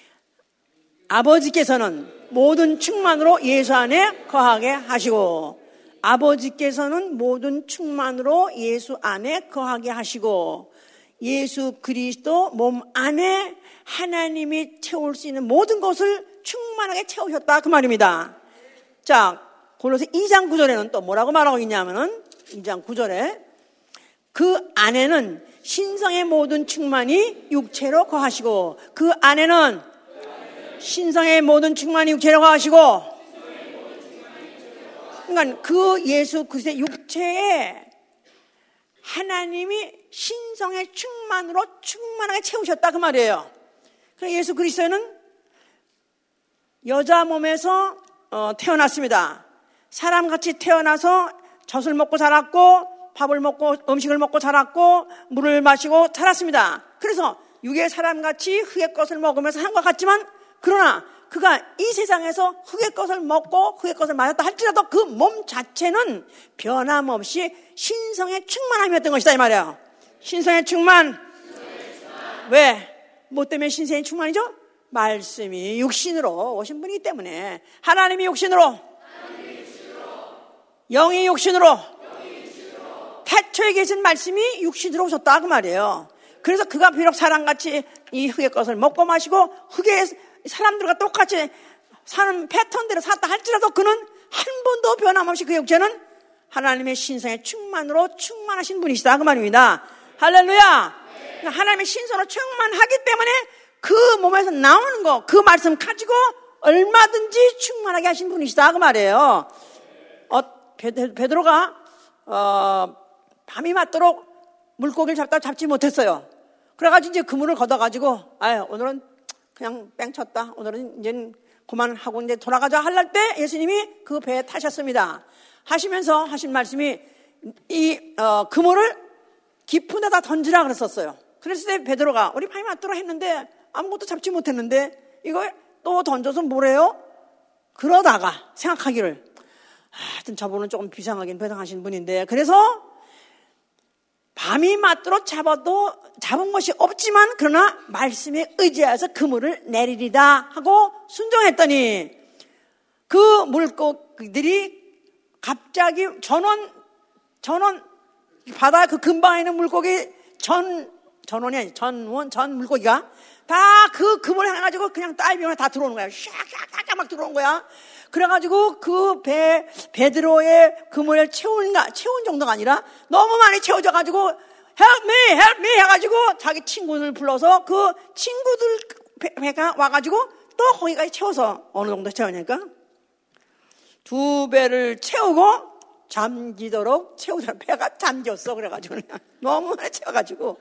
아버지께서는 모든 충만으로 예수 안에 거하게 하시고 아버지께서는 모든 충만으로 예수 안에 거하게 하시고 예수 그리스도 몸 안에 하나님이 채울 수 있는 모든 것을 충만하게 채우셨다 그 말입니다. 자, 골로새 이 장 구 절에는 또 뭐라고 말하고 있냐면은 이 장 구 절에 그 안에는 신성의 모든 충만이 육체로 거하시고 그 안에는 신성의 모든 충만이 육체로 거하시고 그러니까 그 예수 그리스도의 육체에 하나님이 신성의 충만으로 충만하게 채우셨다 그 말이에요. 그래서 예수 그리스도는 여자 몸에서 어, 태어났습니다. 사람같이 태어나서 젖을 먹고 자랐고 밥을 먹고 음식을 먹고 자랐고 물을 마시고 자랐습니다. 그래서 육의 사람같이 흙의 것을 먹으면서 한 것 같지만 그러나 그가 이 세상에서 흙의 것을 먹고 흙의 것을 마셨다 할지라도 그 몸 자체는 변함없이 신성의 충만함이었던 것이다 이 말이에요. 신성의 충만. 신성의 충만. 왜? 뭐 때문에 신성의 충만이죠? 말씀이 육신으로 오신 분이기 때문에 하나님이 육신으로, 하나님이 육신으로 영이 육신으로, 영이 육신으로 태초에 계신 말씀이 육신으로 오셨다 그 말이에요. 그래서 그가 비록 사람같이 이 흙의 것을 먹고 마시고 흙의 사람들과 똑같이 사는 패턴대로 살았다 할지라도 그는 한 번도 변함없이 그 육체는 하나님의 신성의 충만으로 충만하신 분이시다 그 말입니다. 할렐루야. 네. 하나님의 신성으로 충만하기 때문에 그 몸에서 나오는 거, 그 말씀 가지고 얼마든지 충만하게 하신 분이시다 그 말이에요. 어, 베드로가 어, 밤이 맞도록 물고기를 잡다 잡지 못했어요. 그래가지고 이제 그물을 걷어가지고 아유 오늘은 그냥 뺑 쳤다. 오늘은 이제 그만하고 이제 돌아가자 할랄 때 예수님이 그 배에 타셨습니다. 하시면서 하신 말씀이 이 어, 그물을 깊은 데다 던지라 그랬었어요. 그랬을 때 베드로가 우리 밤이 맞도록 했는데 아무것도 잡지 못했는데 이걸 또 던져서 뭐래요? 그러다가 생각하기를 하여튼 저분은 조금 비상하긴 배상하신 분인데 그래서 밤이 맞도록 잡아도 잡은 것이 없지만 그러나 말씀에 의지하여서 그물을 내리리다 하고 순종했더니 그 물고기들이 갑자기 전원 전원 바다 그 근방에 있는 물고기 전 전원이 아니 전원 전 물고기가 다 그 그물을 하나 가지고 그냥 다이빙을 다 들어오는 거야. 샥샥샥 막 들어오는 거야. 그래가지고 그 배, 베드로의 그물을 채운가, 채운 정도가 아니라 너무 많이 채워져가지고 help me, help me 해가지고 자기 친구들 불러서 그 친구들 배가 와가지고 또 거기까지 채워서 어느 정도 채우니까 두 배를 채우고 잠기도록 채우자. 배가 잠겼어. 그래가지고 그냥 너무 많이 채워가지고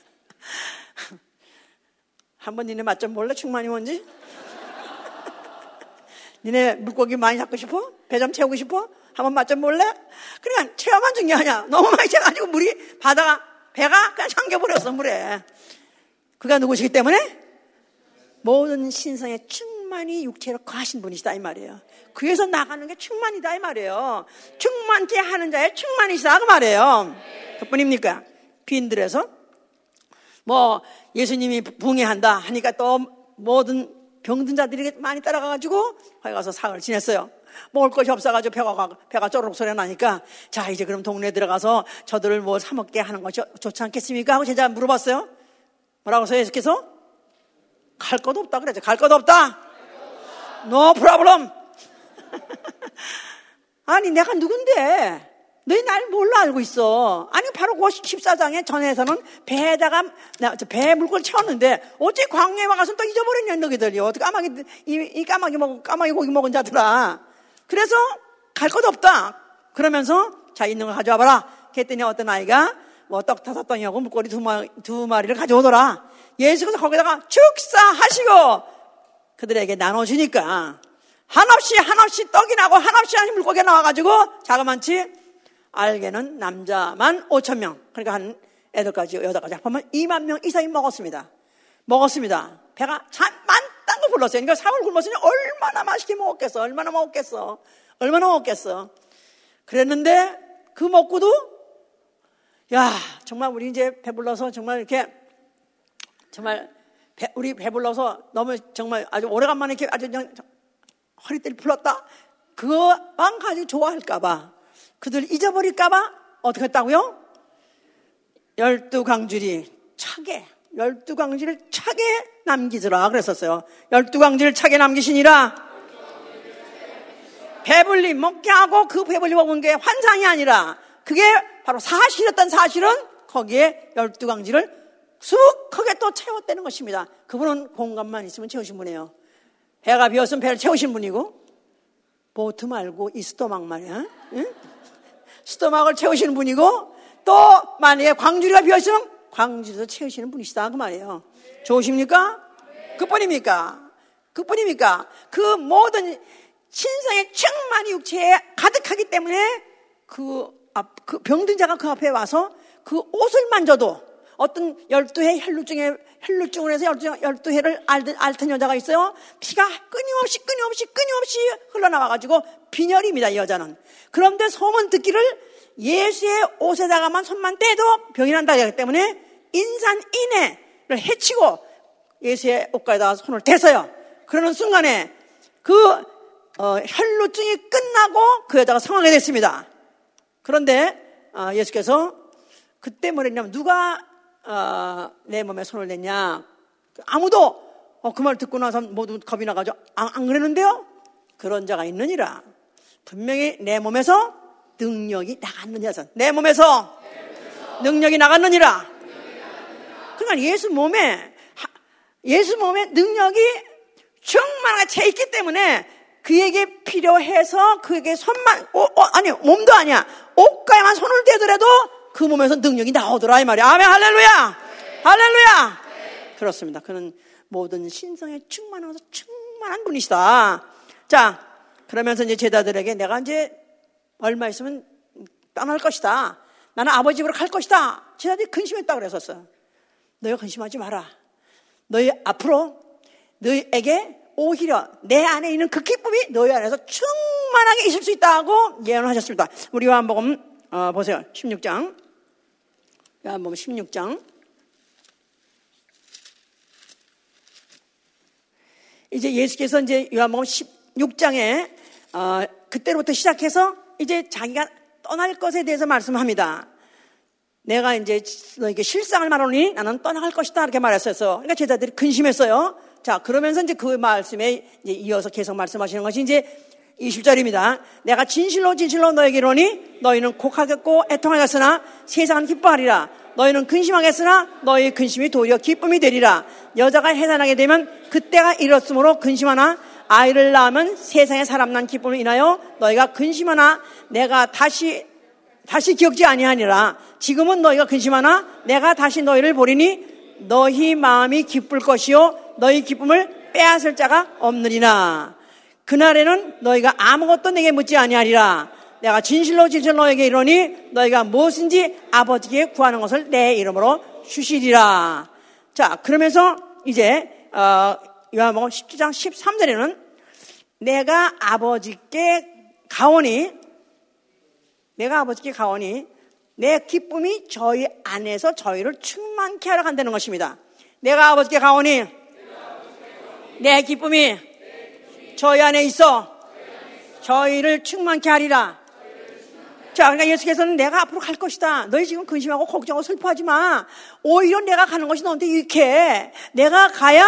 한번 니네 맛 좀 볼래? 충만이 뭔지? 니네 물고기 많이 잡고 싶어? 배 좀 채우고 싶어? 한번 맛 좀 볼래? 그러니까 체험한 준 게 아니야. 너무 많이 채가지고 물이 바다가 배가 그냥 잠겨버렸어 물에. 그가 누구시기 때문에 모든 신성의 충만이 육체로 거하신 분이시다 이 말이에요. 그에서 나가는 게 충만이다 이 말이에요. 충만케 하는 자의 충만이시다 그 말이에요. 그뿐입니까? 빈들에서 뭐 예수님이 붕해한다 하니까 또 모든 병든 자들이 많이 따라가가지고 거기 가서 사흘 지냈어요. 먹을 것이 없어가지고 배가, 배가 쪼르륵 소리 나니까 자 이제 그럼 동네에 들어가서 저들을 뭐 사먹게 하는 것이 좋지 않겠습니까? 하고 제자 물어봤어요. 뭐라고 해서 예수께서? 갈 것도 없다 그랬죠. 갈 것도 없다. No problem. 아니 내가 누군데 너희 날 뭘로 알고 있어? 아니 바로 그 십사 장의 전에서는 배에다가 배 물고기를 채웠는데 어째 광야에 와가서 또 잊어버렸냐 너희들이. 어떻게 까마귀 이, 이 까마귀 먹 까마귀 고기 먹은 자들아. 그래서 갈 것도 없다. 그러면서 자 있는 거 가져와 봐라. 그랬더니 어떤 아이가 뭐 떡 다섯 덩이하고 물고기 두, 마리, 두 마리를 가져오더라. 예수께서 거기다가 축사하시고 그들에게 나눠주니까 한없이 한없이 떡이 나고 한없이 한없이 물고기가 나와가지고 자그만치 알게는 남자만 오천 명, 그러니까 한 애들까지 여덟까지 합하면 이만 명 이상이 먹었습니다. 먹었습니다. 배가 참 만땅 거 불렀어요. 그러니까 사흘 굶었으니 얼마나 맛있게 먹었겠어. 얼마나 먹었겠어. 얼마나 먹었겠어. 그랬는데 그 먹고도 야 정말 우리 이제 배불러서 정말 이렇게 정말 배, 우리 배불러서 너무 정말 아주 오래간만에 이렇게 아주 그냥 허리띠를 풀었다. 그거만 가지고 좋아할까봐. 그들 잊어버릴까봐 어떻게 했다고요? 열두 광줄이 차게, 열두 광줄을 차게 남기더라 그랬었어요. 열두 광줄을 차게 남기시니라. 배불리 먹게 하고 그 배불리 먹은 게 환상이 아니라 그게 바로 사실이었던 사실은 거기에 열두 광줄을 쑥하게 또 채웠다는 것입니다. 그분은 공간만 있으면 채우신 분이에요. 배가 비었으면 배를 채우신 분이고 보트 말고 이 스토막 말이야. 응? 스토막을 채우시는 분이고 또 만약에 광주리가 비었으면 광주리도 채우시는 분이시다 그 말이에요. 좋으십니까? 그뿐입니까? 그뿐입니까? 그 모든 신성의 충만이 육체에 가득하기 때문에 그, 앞, 그 병든 자가 그 앞에 와서 그 옷을 만져도 어떤 열두 해 혈루증에 혈루증을 해서 열두, 열두 해를 앓던, 앓던 여자가 있어요. 피가 끊임없이 끊임없이 끊임없이 흘러나와가지고 빈혈입니다, 이 여자는. 그런데 소문 듣기를 예수의 옷에다가만 손만 떼도 병이 난다 하기 때문에 인산인해를 해치고 예수의 옷가에다가 손을 댔어요. 그러는 순간에 그 어, 혈루증이 끝나고 그 여자가 성하게 됐습니다. 그런데 어, 예수께서 그때 뭐랬냐면 누가 어, 내 몸에 손을 댔냐? 아무도 어, 그 말 듣고 나서 모두 겁이 나가지고 안, 안 그랬는데요? 그런 자가 있느니라. 분명히 내 몸에서 능력이 나갔느니라. 내 몸에서, 내 몸에서 능력이 나갔느니라. 능력이 나갔느니라. 그러니까 예수 몸에 예수 몸에 능력이 충만하게 차 있기 때문에 그에게 필요해서 그에게 손만 어, 어, 아니 몸도 아니야. 옷가에만 손을 대더라도 그 몸에서 능력이 나오더라 이 말이야. 아멘 할렐루야. 네. 할렐루야. 네. 그렇습니다. 그는 모든 신성에 충만하면서 충만한 분이시다. 자, 그러면서 이제 제자들에게 내가 이제 얼마 있으면 떠날 것이다. 나는 아버지 집으로 갈 것이다. 제자들이 근심했다고 그랬었어. 너희 근심하지 마라. 너희 앞으로 너희에게 오히려 내 안에 있는 그 기쁨이 너희 안에서 충만하게 있을 수 있다고 예언을 하셨습니다. 우리 요한복음 어, 보세요. 십육 장. 요한복음 십육 장. 이제 예수께서 이제 요한복음 십육 장에 어, 그때로부터 시작해서 이제 자기가 떠날 것에 대해서 말씀합니다. 내가 이제 너에게 실상을 말하노니 나는 떠나갈 것이다 이렇게 말했어요. 그러니까 제자들이 근심했어요. 자, 그러면서 이제 그 말씀에 이제 이어서 계속 말씀하시는 것이 이제 이십 절입니다. 내가 진실로 진실로 너에게 이르노니 너희는 곡하겠고 애통하겠으나 세상은 기뻐하리라. 너희는 근심하겠으나 너희 근심이 도리어 기쁨이 되리라. 여자가 해산하게 되면 그때가 이렇으므로 근심하나 아이를 낳으면 세상에 사람 난 기쁨을 인하여 너희가 근심하나 내가 다시 다시 기억지 아니하니라. 지금은 너희가 근심하나 내가 다시 너희를 보리니 너희 마음이 기쁠 것이요 너희 기쁨을 빼앗을 자가 없느니라. 그날에는 너희가 아무것도 내게 묻지 아니하리라. 내가 진실로 진실로 너에게 이르노니 너희가 무엇인지 아버지께 구하는 것을 내 이름으로 주시리라. 자, 그러면서 이제 어, 요한복음 십칠 장 십삼 절에는 내가 아버지께 가오니 내가 아버지께 가오니 내 기쁨이 저희 안에서 저희를 충만케 하러 간다는 것입니다. 내가 아버지께 가오니 내 기쁨이 저희 안에 있어 저희를 충만케 하리라. 자, 그러니까 예수께서는 내가 앞으로 갈 것이다. 너희 지금 근심하고 걱정하고 슬퍼하지 마. 오히려 내가 가는 것이 너한테 유익해. 내가 가야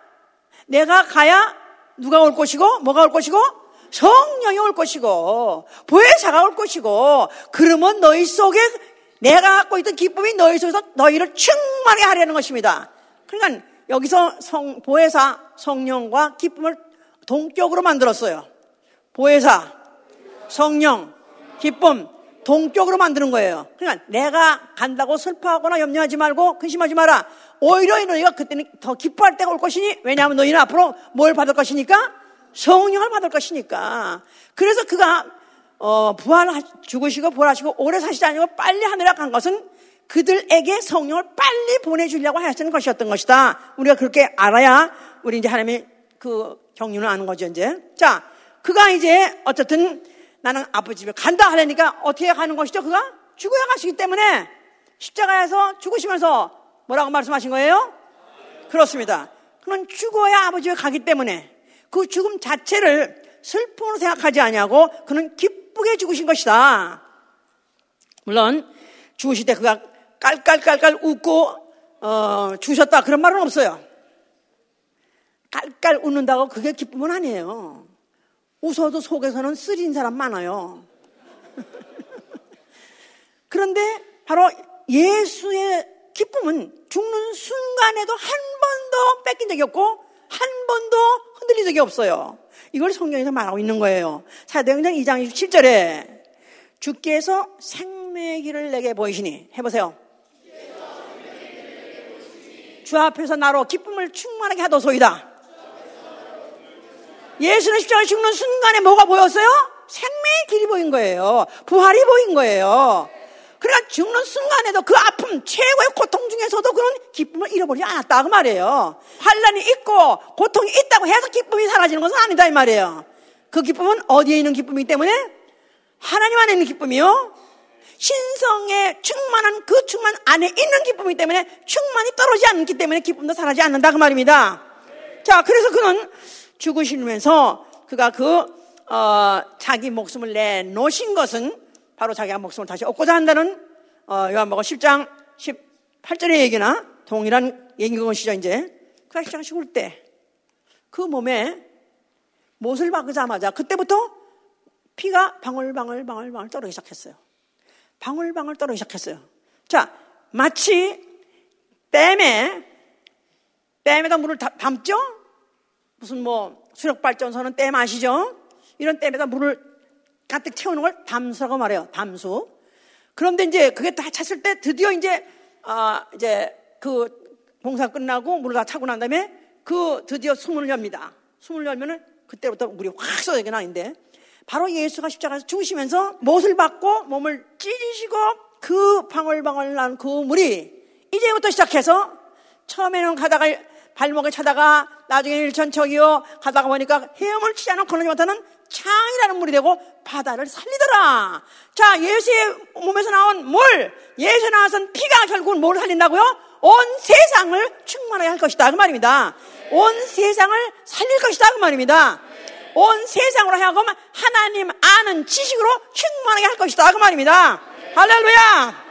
내가 가야 누가 올 것이고 뭐가 올 것이고 성령이 올 것이고 보혜사가 올 것이고 그러면 너희 속에 내가 갖고 있던 기쁨이 너희 속에서 너희를 충만하게 하려는 것입니다. 그러니까 여기서 성, 보혜사 성령과 기쁨을 동격으로 만들었어요. 보혜사 성령 기쁨 동격으로 만드는 거예요. 그러니까 내가 간다고 슬퍼하거나 염려하지 말고 근심하지 마라. 오히려 너희가 그때는 더 기뻐할 때가 올 것이니 왜냐하면 너희는 앞으로 뭘 받을 것이니까 성령을 받을 것이니까. 그래서 그가 어, 부활 죽으시고 부활하시고 오래 사시지 아니고 빨리 하늘에 간 것은 그들에게 성령을 빨리 보내주려고 하시는 것이었던 것이다. 우리가 그렇게 알아야 우리 이제 하나님의 그 경륜을 아는 거죠 이제. 자, 그가 이제 어쨌든 나는 아버지 집에 간다 하려니까 어떻게 가는 것이죠? 그가 죽어야 가시기 때문에 십자가에서 죽으시면서 뭐라고 말씀하신 거예요? 그렇습니다. 그는 죽어야 아버지 집에 가기 때문에 그 죽음 자체를 슬픔으로 생각하지 아니하고 그는 기쁘게 죽으신 것이다. 물론 죽으실 때 그가 깔깔깔깔 웃고 어, 죽으셨다 그런 말은 없어요. 깔깔 웃는다고 그게 기쁨은 아니에요. 웃어도 속에서는 쓰린 사람 많아요. 그런데 바로 예수의 기쁨은 죽는 순간에도 한 번도 뺏긴 적이 없고 한 번도 흔들린 적이 없어요. 이걸 성경에서 말하고 있는 거예요. 사도행전 이 장 이십칠 절에 주께서 생 생명의 길을 내게 보이시니. 해보세요. 주 앞에서 나로 기쁨을 충만하게 하도소이다. 예수는 십자가에 죽는 순간에 뭐가 보였어요? 생명의 길이 보인 거예요. 부활이 보인 거예요. 그러니까 죽는 순간에도 그 아픔, 최고의 고통 중에서도 그런 기쁨을 잃어버리지 않았다 그 말이에요. 환난이 있고 고통이 있다고 해서 기쁨이 사라지는 것은 아니다 이 말이에요. 그 기쁨은 어디에 있는 기쁨이기 때문에? 하나님 안에 있는 기쁨이요. 신성에 충만한 그 충만 안에 있는 기쁨이기 때문에 충만이 떨어지지 않기 때문에 기쁨도 사라지지 않는다 그 말입니다. 자, 그래서 그는 죽으시면서 그가 그 어, 자기 목숨을 내놓으신 것은 바로 자기가 목숨을 다시 얻고자 한다는 어, 요한복음 십 장 십팔 절의 얘기나 동일한 얘기인 것이죠. 이제 그가 십자가 죽을 때 그 몸에 못을 박으자마자 그때부터 피가 방울방울 방울방울 떨어지기 시작했어요. 방울방울 떨어지기 시작했어요. 자, 마치 댐에 댐에다 물을 담죠? 무슨 뭐 수력발전소는 댐 아시죠? 이런 댐에다 물을 가득 채우는 걸 담수라고 말해요. 담수. 그런데 이제 그게 다 찼을 때 드디어 이제 아 이제 그 공사 끝나고 물을 다 차고 난 다음에 그 드디어 수문을 엽니다. 수문을 열면은 그때부터 물이 확 쏟아지게 나는데 바로 예수가 십자가에서 죽으시면서 못을 받고 몸을 찢으시고 그 방울방울 난 그 물이 이제부터 시작해서 처음에는 가다가 발목에 차다가 나중에 일천척이요 가다가 보니까 헤엄을 치지 않은 건너지 못하는 창이라는 물이 되고 바다를 살리더라. 자, 예수의 몸에서 나온 물, 예수에 나와선 피가 결국은 뭘 살린다고요? 온 세상을 충만하게 할 것이다 그 말입니다. 온 세상을 살릴 것이다 그 말입니다. 온 세상으로 하여금 하나님 아는 지식으로 충만하게 할 것이다 그 말입니다. 할렐루야.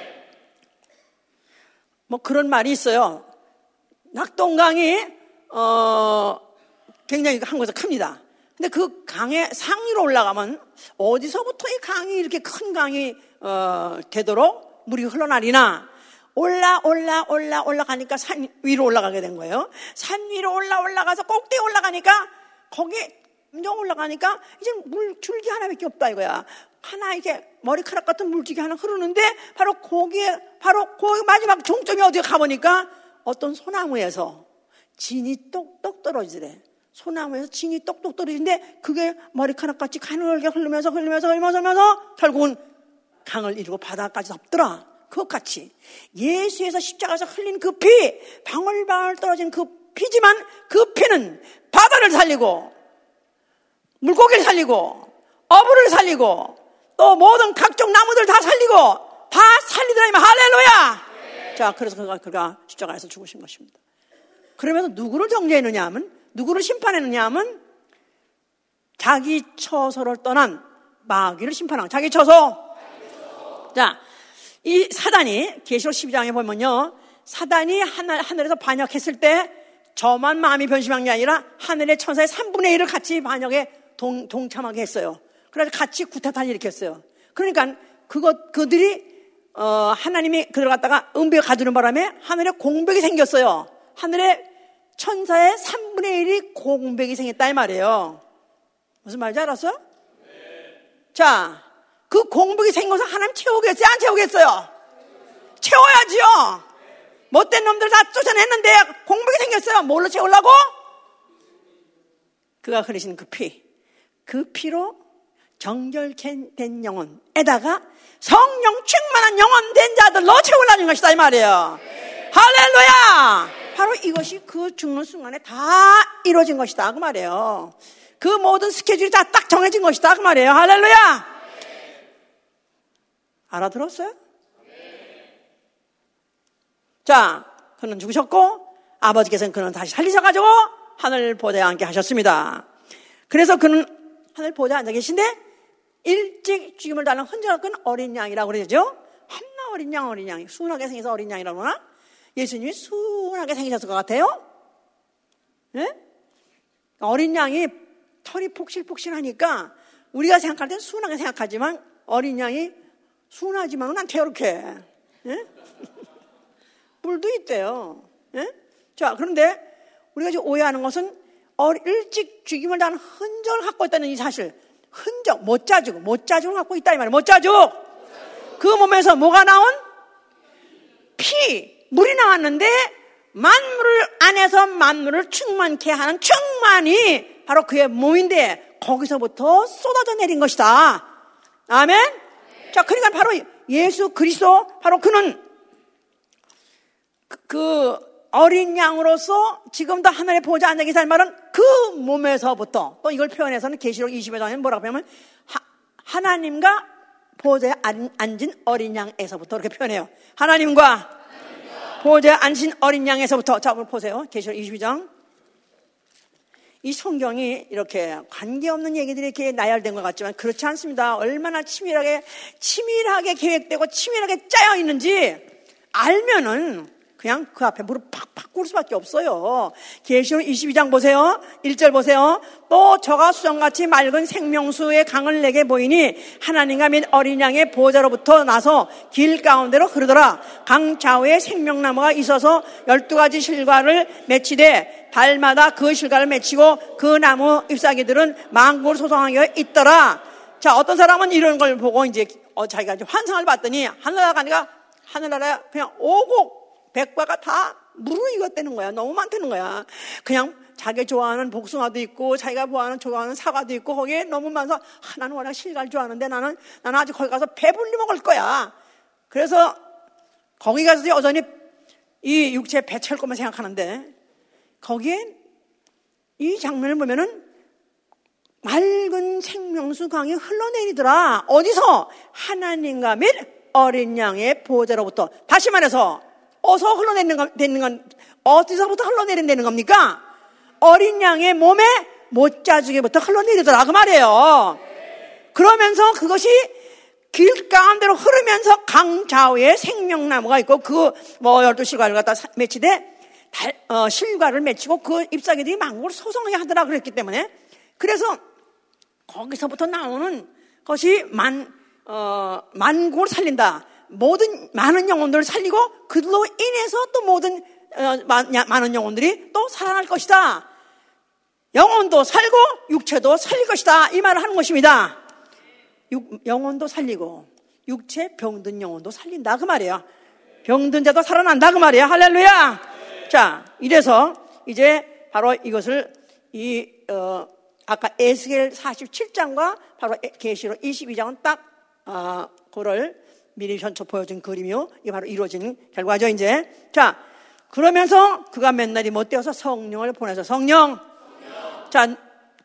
뭐 그런 말이 있어요. 낙동강이 어 굉장히 한국에서 큽니다. 근데 그 강의 상위로 올라가면 어디서부터 이 강이 이렇게 큰 강이 어, 되도록 물이 흘러나리나 올라 올라 올라 올라가니까 산 위로 올라가게 된 거예요. 산 위로 올라 올라가서 꼭대기 올라가니까 거기 이제 올라가니까 이제 물줄기 하나밖에 없다 이거야. 하나 이게 머리카락 같은 물줄기 하나 흐르는데 바로 거기에 바로 거기 마지막 종점이 어디에 가보니까 어떤 소나무에서 진이 똑똑 떨어지래. 소나무에서 진이 똑똑 떨어지는데 그게 머리카락같이 가늘게 흐르면서 흐르면서 흐르면서 흐르면서 결국은 강을 이루고 바다까지 덮더라. 그것같이 예수에서 십자가에서 흘린 그 피, 방울방울 떨어진 그 피지만 그 피는 바다를 살리고 물고기를 살리고 어부를 살리고 또 모든 각종 나무들 다 살리고 다 살리더라. 할렐루야. 네. 자, 그래서 그가, 그가 십자가에서 죽으신 것입니다. 그러면서 누구를 정죄했느냐 하면, 누구를 심판했느냐 하면 자기 처소를 떠난 마귀를 심판한 자기 처소. 자, 이 사단이 계시록 십이 장에 보면요, 사단이 하늘, 하늘에서 반역했을 때 저만 마음이 변심한 게 아니라 하늘의 천사의 삼분의 일을 같이 반역에 동, 동참하게 했어요. 그래서 같이 구타탄을 일으켰어요. 그러니까 그것 그들이 어, 하나님이 그들 갖다가 은벽에 가두는 바람에 하늘에 공백이 생겼어요. 하늘에 천사의 삼분의 일이 공백이 생겼다 이 말이에요. 무슨 말인지 알았어요? 네. 자, 그 공백이 생겨서 하나님 채우겠어요? 안 채우겠어요? 채워야지요. 못된 놈들 다 쫓아냈는데 공백이 생겼어요. 뭘로 채우려고? 그가 흘리신 그 피, 그 피로 정결된 영혼에다가 성령 충만한 영혼 된 자들로 채우려는 것이다 이 말이에요. 네. 할렐루야. 네. 바로 이것이 그 죽는 순간에 다 이루어진 것이다 그 말이에요. 그 모든 스케줄이 다 딱 정해진 것이다 그 말이에요. 할렐루야. 네. 알아들었어요? 네. 자, 그는 죽으셨고 아버지께서는 그는 다시 살리셔가지고 하늘 보좌에 앉게 하셨습니다. 그래서 그는 하늘 보좌에 앉아 계신데 일찍 죽임을 당한 흔적을 끈 어린 양이라고 그러죠. 한나 어린 양, 어린 양이 순하게 생겨서 어린 양이라고 하나? 예수님이 순하게 생기셨을 것 같아요? 네? 어린 양이 털이 폭실폭실하니까 우리가 생각할 땐 순하게 생각하지만 어린 양이 순하지만은 않대요, 이렇게. 네? 뿔도 있대요. 네? 자, 그런데 우리가 지금 오해하는 것은 일찍 죽임을 당한 흔적을 갖고 있다는 이 사실. 흔적, 못자죽, 못자죽을 갖고 있다 이 말이에요. 못자죽. 그 몸에서 뭐가 나온? 피, 물이 나왔는데 만물을 안에서 만물을 충만케 하는 충만이 바로 그의 몸인데 거기서부터 쏟아져 내린 것이다. 아멘? 자, 그러니까 바로 예수 그리스도, 바로 그는 그, 그 어린 양으로서 지금도 하늘에 보좌 앉아 계시다는 말은 그 몸에서부터, 또 이걸 표현해서는 계시록 이십여 장에 뭐라고 표현하면 하, 하나님과 보좌에 앉은 어린 양에서부터 이렇게 표현해요. 하나님과, 하나님과 보좌에 앉은 어린 양에서부터. 자, 한번 보세요. 계시록 이십이 장. 이 성경이 이렇게 관계없는 얘기들이 이렇게 나열된 것 같지만 그렇지 않습니다. 얼마나 치밀하게 치밀하게 계획되고 치밀하게 짜여 있는지 알면은 그냥 그 앞에 무릎 팍팍 꿇을 수밖에 없어요. 계시록 이십이 장 보세요. 일 절 보세요. 또 저가 수정같이 맑은 생명수의 강을 내게 보이니 하나님과 및 어린 양의 보좌로부터 나서 길 가운데로 흐르더라. 강 좌우에 생명나무가 있어서 열두 가지 실과를 맺히되 달마다 그 실과를 맺히고 그 나무 잎사귀들은 만국을 소송하게 있더라. 자, 어떤 사람은 이런 걸 보고 이제 어, 자기가 이제 환상을 봤더니 하늘나라가 아니라 하늘나라에 그냥 오곡 백과가 다 무르익었다는 거야. 너무 많다는 거야. 그냥 자기가 좋아하는 복숭아도 있고 자기가 좋아하는 좋아하는 사과도 있고 거기에 너무 많아서 아, 나는 워낙 실과를 좋아하는데 나는 나는 아직 거기 가서 배불리 먹을 거야. 그래서 거기 가서 여전히 이 육체 배 채울 것만 생각하는데 거기에 이 장면을 보면은 맑은 생명수 강이 흘러내리더라. 어디서? 하나님과 및 어린 양의 보좌로부터. 다시 말해서 어디서 흘러내리는 건, 어디서부터 흘러내린다는 겁니까? 어린 양의 몸에 못자주게부터 흘러내리더라 그 말이에요. 그러면서 그것이 길 가운데로 흐르면서 강 좌우에 생명나무가 있고 그 뭐 열두 실과를 갖다 맺히되 달, 어, 실과를 맺히고 그 잎사귀들이 만국을 소송하게 하더라 그랬기 때문에 그래서 거기서부터 나오는 것이 만, 어, 만국을 살린다. 모든 많은 영혼들을 살리고 그들로 인해서 또 모든 어, 많은 영혼들이 또 살아날 것이다. 영혼도 살고 육체도 살릴 것이다. 이 말을 하는 것입니다. 육, 영혼도 살리고 육체 병든 영혼도 살린다 그 말이에요. 병든 자도 살아난다 그 말이에요. 할렐루야. 자, 이래서 이제 바로 이것을 이 어, 아까 에스겔 사십칠 장과 바로 계시록 이십이 장은 딱 어, 그를 미리 전처 보여준 그림이요. 이게 바로 이루어진 결과죠, 이제. 자, 그러면서 그가 몇 날이 못 되어서 성령을 보내서 성령. 성령. 자,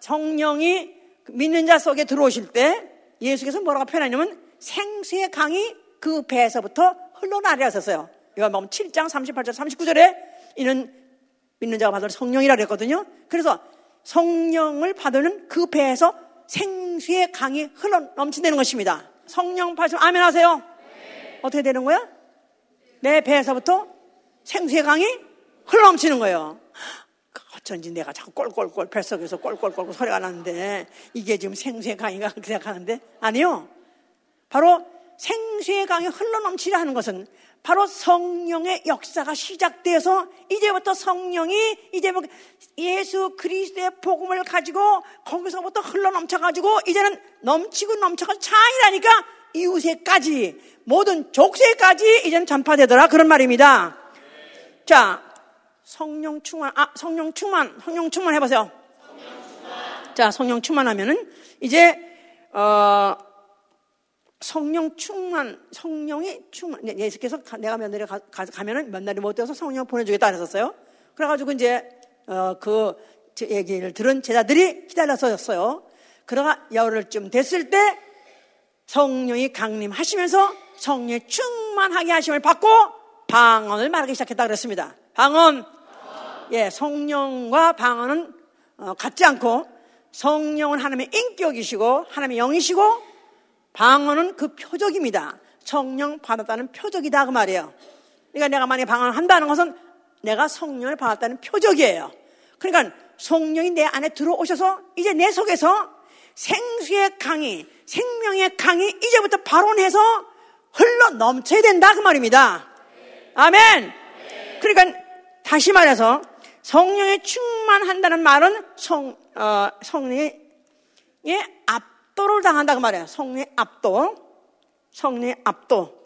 성령이 믿는 자 속에 들어오실 때 예수께서 뭐라고 표현하냐면 생수의 강이 그 배에서부터 흘러나리라 하셨어요. 이거 보면 칠 장 삼십팔 절 삼십구 절에 이는 믿는 자가 받을 성령이라 그랬거든요. 그래서 성령을 받으면 그 배에서 생수의 강이 흘러 넘친다는 것입니다. 성령 받으시면 아멘 하세요. 어떻게 되는 거야? 내 배에서부터 생수의 강이 흘러넘치는 거예요. 어쩐지 내가 자꾸 꼴꼴꼴 뱃속에서 꼴꼴꼴 소리가 나는데 이게 지금 생수의 강인가 그렇게 생각하는데 아니요. 바로 생수의 강이 흘러넘치려 하는 것은 바로 성령의 역사가 시작되어서 이제부터 성령이 이제 예수 그리스도의 복음을 가지고 거기서부터 흘러넘쳐가지고 이제는 넘치고 넘쳐가지고 차이라니까 이웃에까지 모든 족쇄까지 이제는 전파되더라 그런 말입니다. 자, 성령 충만, 아 성령 충만, 성령 충만 해보세요. 성령 충만. 자, 성령 충만하면은 이제 어. 성령 충만, 성령이 충만. 예수께서 내가 몇 날에 가, 가, 가면은 몇 날이 못 되어서 성령 보내주겠다 하셨어요. 그래가지고 이제, 어, 그 얘기를 들은 제자들이 기다렸었어요. 그러가 열흘쯤 됐을 때 성령이 강림하시면서 성령의 충만하게 하심을 받고 방언을 말하기 시작했다 그랬습니다. 방언. 예, 성령과 방언은 어, 같지 않고 성령은 하나님의 인격이시고 하나님의 영이시고 방언은 그 표적입니다. 성령 받았다는 표적이다 그 말이에요. 그러니까 내가 만약에 방언을 한다는 것은 내가 성령을 받았다는 표적이에요. 그러니까 성령이 내 안에 들어오셔서 이제 내 속에서 생수의 강이, 생명의 강이 이제부터 발원해서 흘러 넘쳐야 된다 그 말입니다. 아멘. 그러니까 다시 말해서 성령에 충만한다는 말은 성, 어, 성령의 압도를 당한다 그 말이에요. 성령의 압도. 성령의 압도.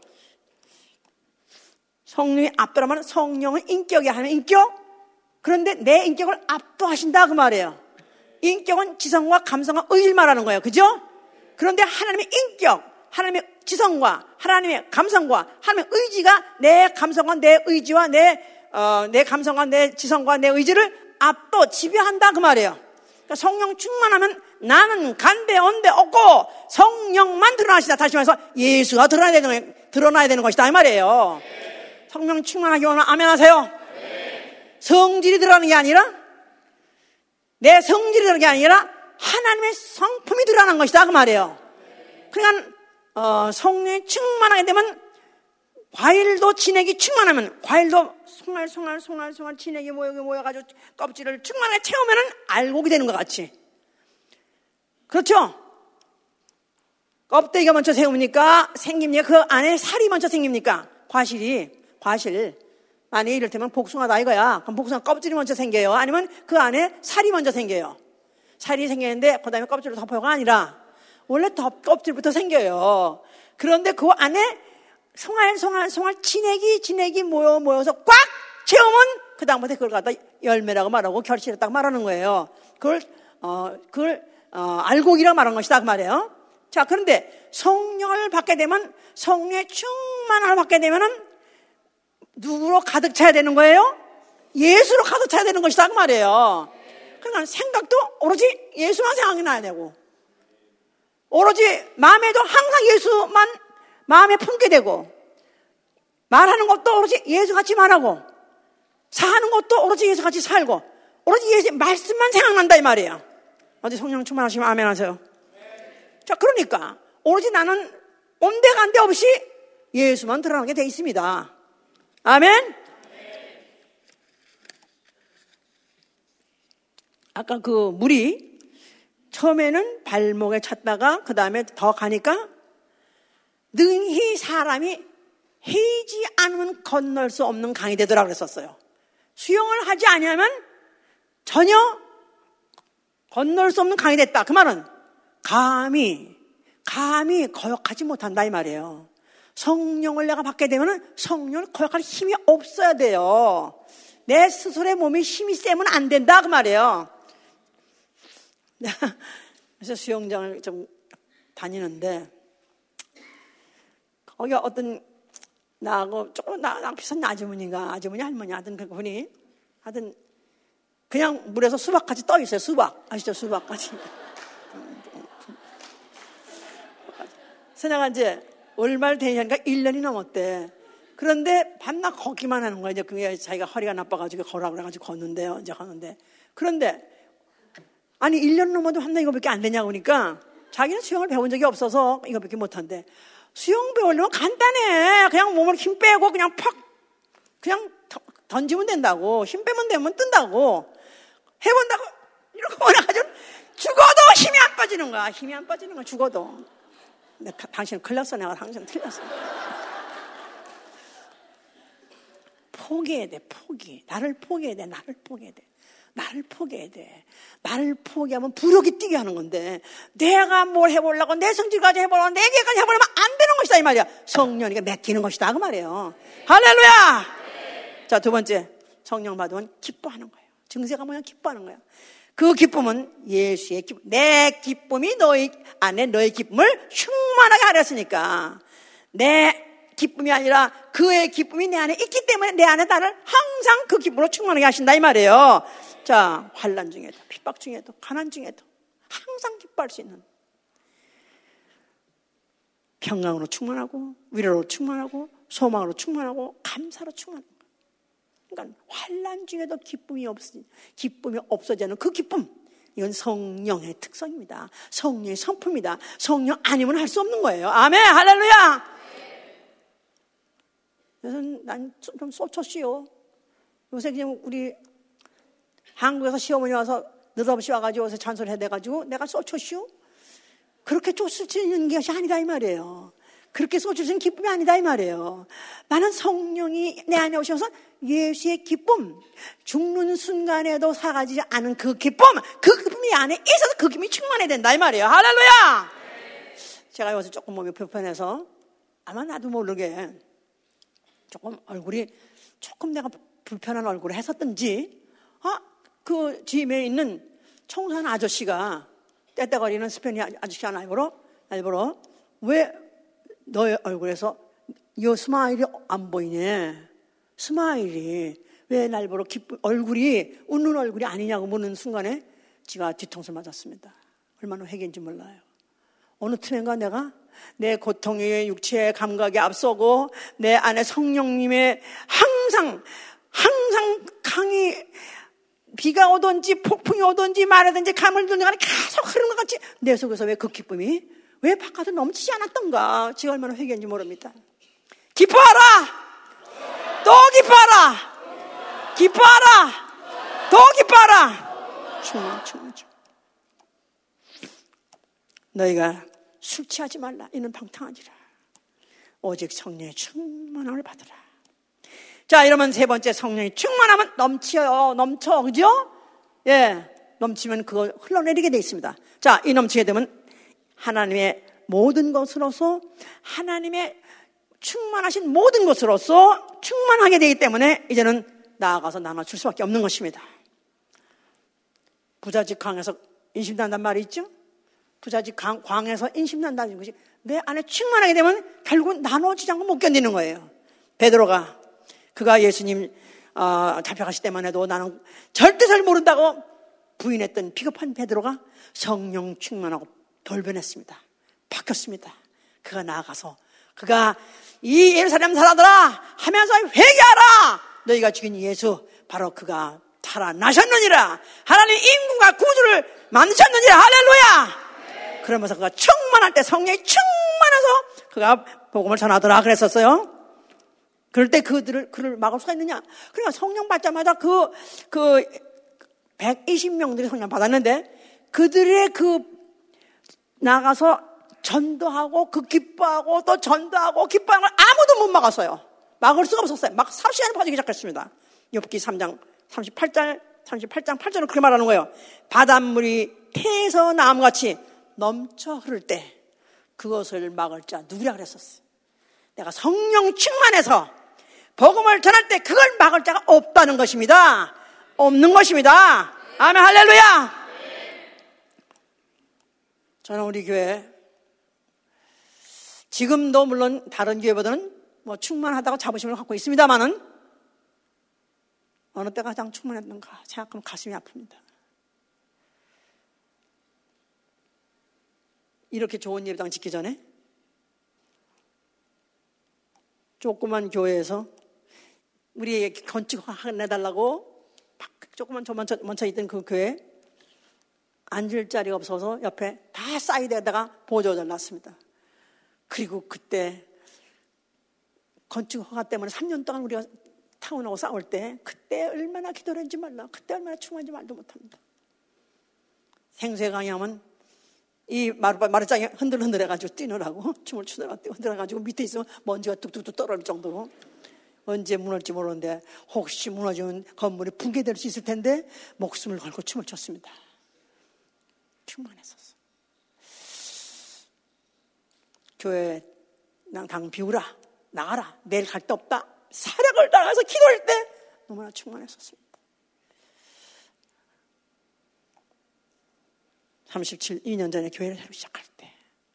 성령의 압도라면 성령은 인격이 하는 인격. 그런데 내 인격을 압도하신다 그 말이에요. 인격은 지성과 감성과 의지를 말하는 거예요. 그죠? 그런데 하나님의 인격, 하나님의 지성과 하나님의 감성과 하나님의 의지가 내 감성과 내 의지와 내, 어, 내 감성과 내 지성과 내 의지를 압도, 지배한다 그 말이에요. 그러니까 성령 충만하면 나는 간대 온대 없고 성령만 드러나시다. 다시 말해서 예수가 드러나야 되는, 드러나야 되는 것이다 이 말이에요. 성령 충만하기 원하면 아멘 하세요. 성질이 드러나는 게 아니라 내 성질이 드러나는 게 아니라 하나님의 성품이 드러나는 것이다 그 말이에요. 그러니까 어, 성령이 충만하게 되면 과일도 진액이 충만하면 과일도 송알 송알 송알 송알 진액이 모여 모여가지고 껍질을 충만하게 채우면은 알곡이 되는 것 같이. 그렇죠? 껍데기가 먼저 세우니까 생깁니까? 그 안에 살이 먼저 생깁니까? 과실이 과실. 만약에 이를테면 복숭아다 이거야. 그럼 복숭아 껍질이 먼저 생겨요? 아니면 그 안에 살이 먼저 생겨요? 살이 생기는데 그 다음에 껍질을 덮어가 아니라 원래 덮, 껍질부터 생겨요. 그런데 그 안에 송알 송알 송알 진액이 진액이 모여 모여서 꽉 채우면 그 다음부터 그걸 갖다 열매라고 말하고 결실했다고 말하는 거예요. 그걸 어 그걸 어, 알곡이라고 말하는 것이다 그 말이에요. 자, 그런데 성령을 받게 되면 성령의 충만함을 받게 되면은 누구로 가득 차야 되는 거예요? 예수로 가득 차야 되는 것이다 그 말이에요. 그러니까 생각도 오로지 예수만 생각이 나야 되고 오로지 마음에도 항상 예수만 마음에 품게 되고 말하는 것도 오로지 예수같이 말하고 사는 것도 오로지 예수같이 살고 오로지 예수 말씀만 생각난다 이 말이에요. 어디 성령 충만하시면 아멘 하세요. 자, 그러니까 오로지 나는 온데간데 없이 예수만 드러나게 돼 있습니다. 아멘. 아까 그 물이 처음에는 발목에 찼다가 그 다음에 더 가니까 능히 사람이 헤이지 않으면 건널 수 없는 강이 되더라 그랬었어요. 수영을 하지 않으면 전혀 건널 수 없는 강이 됐다. 그 말은 감히 감히 거역하지 못한다 이 말이에요. 성령을 내가 받게 되면 성령을 거역할 힘이 없어야 돼요. 내 스스로의 몸이 힘이 세면 안 된다 그 말이에요. 그래서 수영장을 좀 다니는데 거기 어떤 나하고 조금 나, 나랑 비슷한 아주머니가 아주머니 할머니 하던 그 분이 하여튼 그냥 물에서 수박같이 떠 있어요. 수박 아시죠? 수박같이. 그래서 이제 얼마를 되니까 일 년이 넘었대. 그런데 밤낮 걷기만 하는 거예요. 이제 그게 자기가 허리가 나빠가지고 걸으라 그래가지고 걷는데요. 이제 걷는데. 그런데, 아니, 일 년 넘어도 밤낮 이거밖에 안 되냐고 그러니까 자기는 수영을 배운 적이 없어서 이거밖에 못한대. 수영 배우려면 간단해. 그냥 몸을 힘 빼고 그냥 팍, 그냥 던지면 된다고. 힘 빼면 되면 뜬다고. 해본다고. 이렇게 원해가지고 죽어도 힘이 안 빠지는 거야. 힘이 안 빠지는 거야. 죽어도. 근데 당신은 큰일 났어. 내가 당신은 틀렸어. 포기해야 돼. 포기. 나를 포기해야 돼. 나를 포기해야 돼. 나를 포기해야 돼. 나를 포기하면 부력이 뛰게 하는 건데 내가 뭘 해보려고 내 성질까지 해보려고 내게까지 해보려면 안 되는 것이다 이 말이야. 성령이가 맡기는 것이다 그 말이에요. 할렐루야. 자, 두 번째, 성령 받으면 기뻐하는 거예요. 증세가 뭐냐? 기뻐하는 거예요. 그 기쁨은 예수의 기쁨. 내 기쁨이 너희 안에 너의 기쁨을 충만하게 하렸으니까 내 기쁨이 아니라 그의 기쁨이 내 안에 있기 때문에 내 안에 나를 항상 그 기쁨으로 충만하게 하신다 이 말이에요. 자, 환난 중에도 핍박 중에도 가난 중에도 항상 기뻐할 수 있는 평강으로 충만하고 위로로 충만하고 소망으로 충만하고 감사로 충만한 거예요. 그러니까 환난 중에도 기쁨이 없 기쁨이 없어지는 그 기쁨, 이건 성령의 특성입니다. 성령의 성품입니다. 성령 아니면 할 수 없는 거예요. 아멘, 할렐루야. 그래서 난 좀 쏘쳤시오. 요새 그냥 우리 한국에서 시어머니 와서 느닷없이 와가지고 요새 잔소리 해대가지고 내가 쏘쳤시오. 그렇게 쫓으시는 것이 아니다 이 말이에요. 그렇게 쏘주시는 기쁨이 아니다 이 말이에요. 나는 성령이 내 안에 오셔서 예수의 기쁨, 죽는 순간에도 사라지지 않은 그 기쁨, 그 기쁨이 안에 있어서 그 기쁨이 충만해야 된다 이 말이에요. 할렐루야. 제가 요새 조금 몸이 불편해서 아마 나도 모르게 조금 얼굴이 조금 내가 불편한 얼굴을 했었던지, 아, 그 집에 있는 청소하는 아저씨가 떼떼거리는 스페인 아저씨가 날 보러, 날 보러 왜 너의 얼굴에서 이 스마일이 안 보이네? 스마일이 왜 날 보러 기쁜 얼굴이 웃는 얼굴이 아니냐고 묻는 순간에 지가 뒤통수 맞았습니다. 얼마나 회개인지 몰라요. 어느 틈엔가 내가 내 고통의 육체의 감각에 앞서고 내 안에 성령님의 항상 항상 강이 비가 오든지 폭풍이 오든지 말하든지 감을 들든지 간에 계속 흐르는 것 같이 내 속에서 왜 그 기쁨이 왜 바깥으로 넘치지 않았던가. 지가 얼마나 회개인지 모릅니다. 기뻐하라! 또 기뻐하라! 기뻐하라! 더 기뻐하라! 충만 충만 충만. 너희가 술 취하지 말라. 이는 방탕하지라. 오직 성령의 충만함을 받으라. 자, 이러면 세 번째, 성령의 충만함은 넘쳐요. 넘쳐. 그죠? 예. 넘치면 그거 흘러내리게 돼 있습니다. 자, 이 넘치게 되면 하나님의 모든 것으로서 하나님의 충만하신 모든 것으로서 충만하게 되기 때문에 이제는 나아가서 나눠줄 수밖에 없는 것입니다. 부자집 강에서 인심난단 말이 있죠? 부자집 강, 광에서 인심난다는 것이 내 안에 충만하게 되면 결국은 나눠지지 않고 못 견디는 거예요. 베드로가 그가 예수님 어, 잡혀가실 때만 해도 나는 절대 잘 모른다고 부인했던 비겁한 베드로가 성령 충만하고 돌변했습니다. 바뀌었습니다. 그가 나아가서 그가 이 예루살렘 사람들아 하면서 회개하라. 너희가 죽인 예수 바로 그가 살아나셨느니라. 하나님 임금과 구주를 만드셨느니라. 할렐루야. 그러면서 그가 충만할 때 성령이 충만해서 그가 복음을 전하더라 그랬었어요. 그럴 때 그들을 그를 막을 수가 있느냐? 그러니까 성령 받자마자 그 그 백이십 명들이 성령 받았는데 그들의 그 나가서 전도하고 그 기뻐하고 또 전도하고 기뻐하는 걸 아무도 못 막았어요. 막을 수가 없었어요. 막 삽시간에 퍼지기 시작했습니다. 욥기 삼 장 삼십팔 절 삼십팔 장 팔 절은 그렇게 말하는 거예요. 바닷물이 태에서 나무같이 넘쳐 흐를 때 그것을 막을 자 누구라 그랬었어요. 내가 성령 충만해서 복음을 전할 때 그걸 막을 자가 없다는 것입니다. 없는 것입니다. 아멘 할렐루야. 저는 우리 교회 지금도 물론 다른 교회보다는 뭐 충만하다고 자부심을 갖고 있습니다만은 어느 때가 가장 충만했는가 생각하면 가슴이 아픕니다. 이렇게 좋은 예배당 짓기 전에 조그만 교회에서 우리에게 건축 내달라고 조그만 저 먼저, 먼저 있던 그 교회 앉을 자리가 없어서 옆에 다 사이드에다가 보조를 놨습니다. 그리고 그때 건축 허가 때문에 삼 년 동안 우리가 타운하고 싸울 때 그때 얼마나 기도를 했는지 몰라. 그때 얼마나 충만한지 말도 못합니다. 생수에 강의하면 이 마루장이 흔들흔들해가지고 뛰느라고 춤을 추느라고 흔들어가지고 밑에 있으면 먼지가 뚝뚝뚝 떨어질 정도로 언제 무너질지 모르는데 혹시 무너지면 건물이 붕괴될 수 있을 텐데 목숨을 걸고 춤을 췄습니다. 충만했었어. 교회 당 비우라 나가라 내일 갈 데 없다 사력을 당해서 기도할 때 너무나 충만했었습니다. 삼십칠 년 전에 교회를 새로 시작할 때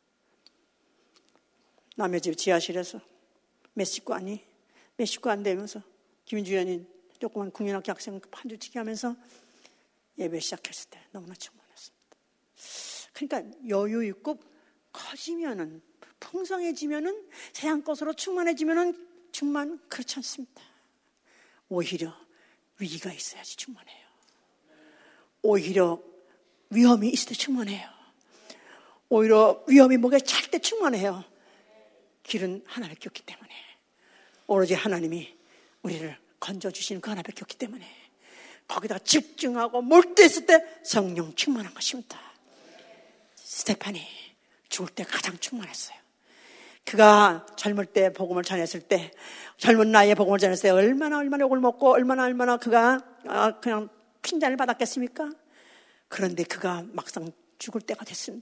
남의 집 지하실에서 몇 식구 아니 몇 식구 안 되면서 김주연이 조그만 국민학교 학생 한 주치기 하면서 예배 시작했을 때 너무나 충만했습니다. 그러니까 여유 있고 커지면은 풍성해지면은 세상 것으로 충만해지면은 충만 그렇지 않습니다. 오히려 위기가 있어야지 충만해요. 오히려 위험이 있을 때 충만해요. 오히려 위험이 목에 찰 때 충만해요. 길은 하나밖에 없기 때문에 오로지 하나님이 우리를 건져주시는 그 하나밖에 없기 때문에 거기다 집중하고 몰두했을 때 성령 충만한 것입니다. 스테파니 죽을 때 가장 충만했어요. 그가 젊을 때 복음을 전했을 때 젊은 나이에 복음을 전했을 때 얼마나 얼마나 욕을 먹고 얼마나 얼마나 그가 그냥 핀잔을 받았겠습니까? 그런데 그가 막상 죽을 때가 됐습니다.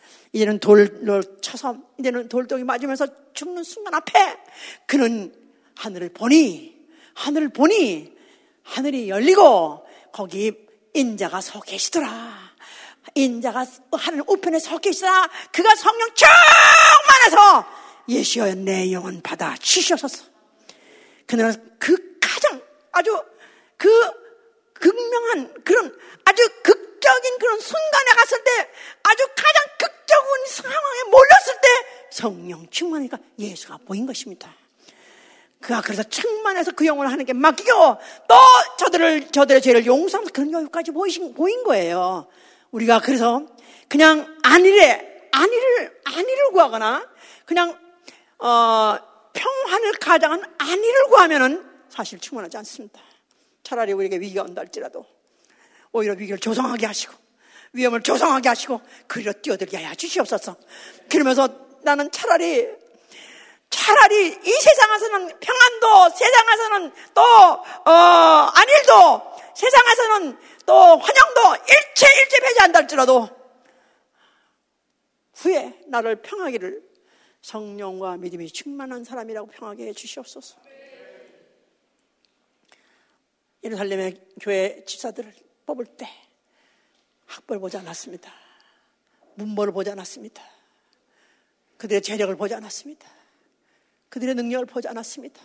이제는 돌로 쳐서 이제는 돌덩이 맞으면서 죽는 순간 앞에 그는 하늘을 보니 하늘을 보니 하늘이 열리고 거기 인자가 서 계시더라. 인자가 하늘 우편에 서 계시더라. 그가 성령 충만해서 예수여 내 영혼 받아 주시옵소서. 그는 그 가장 아주 그 극명한 그런 아주 극적인 그런 순간에 갔을 때 아주 가장 극적인 상황에 몰렸을 때 성령 충만하니까 예수가 보인 것입니다. 그가 그래서 충만해서 그 영혼을 하나님께 맡기고 또 저들을 저들의 죄를 용서하면서 그런 여유까지 보이신, 보인 거예요. 우리가 그래서 그냥 안일에 안일을 안일을 구하거나 그냥 어, 평안을 가장한 안일을 구하면은 사실 충분하지 않습니다. 차라리 우리에게 위기가 온다 할지라도 오히려 위기를 조성하게 하시고 위험을 조성하게 하시고 그리로 뛰어들게 하여 주시옵소서. 그러면서 나는 차라리 차라리 이 세상에서는 평안도 세상에서는 또 어, 안일도 세상에서는 또 환영도 일체 일체 배제한다 할지라도 후에 나를 평하기를 성령과 믿음이 충만한 사람이라고 평하게 해 주시옵소서. 예루살렘의 교회 집사들을 뽑을 때 학벌을 보지 않았습니다. 문벌을 보지 않았습니다. 그들의 재력을 보지 않았습니다. 그들의 능력을 보지 않았습니다.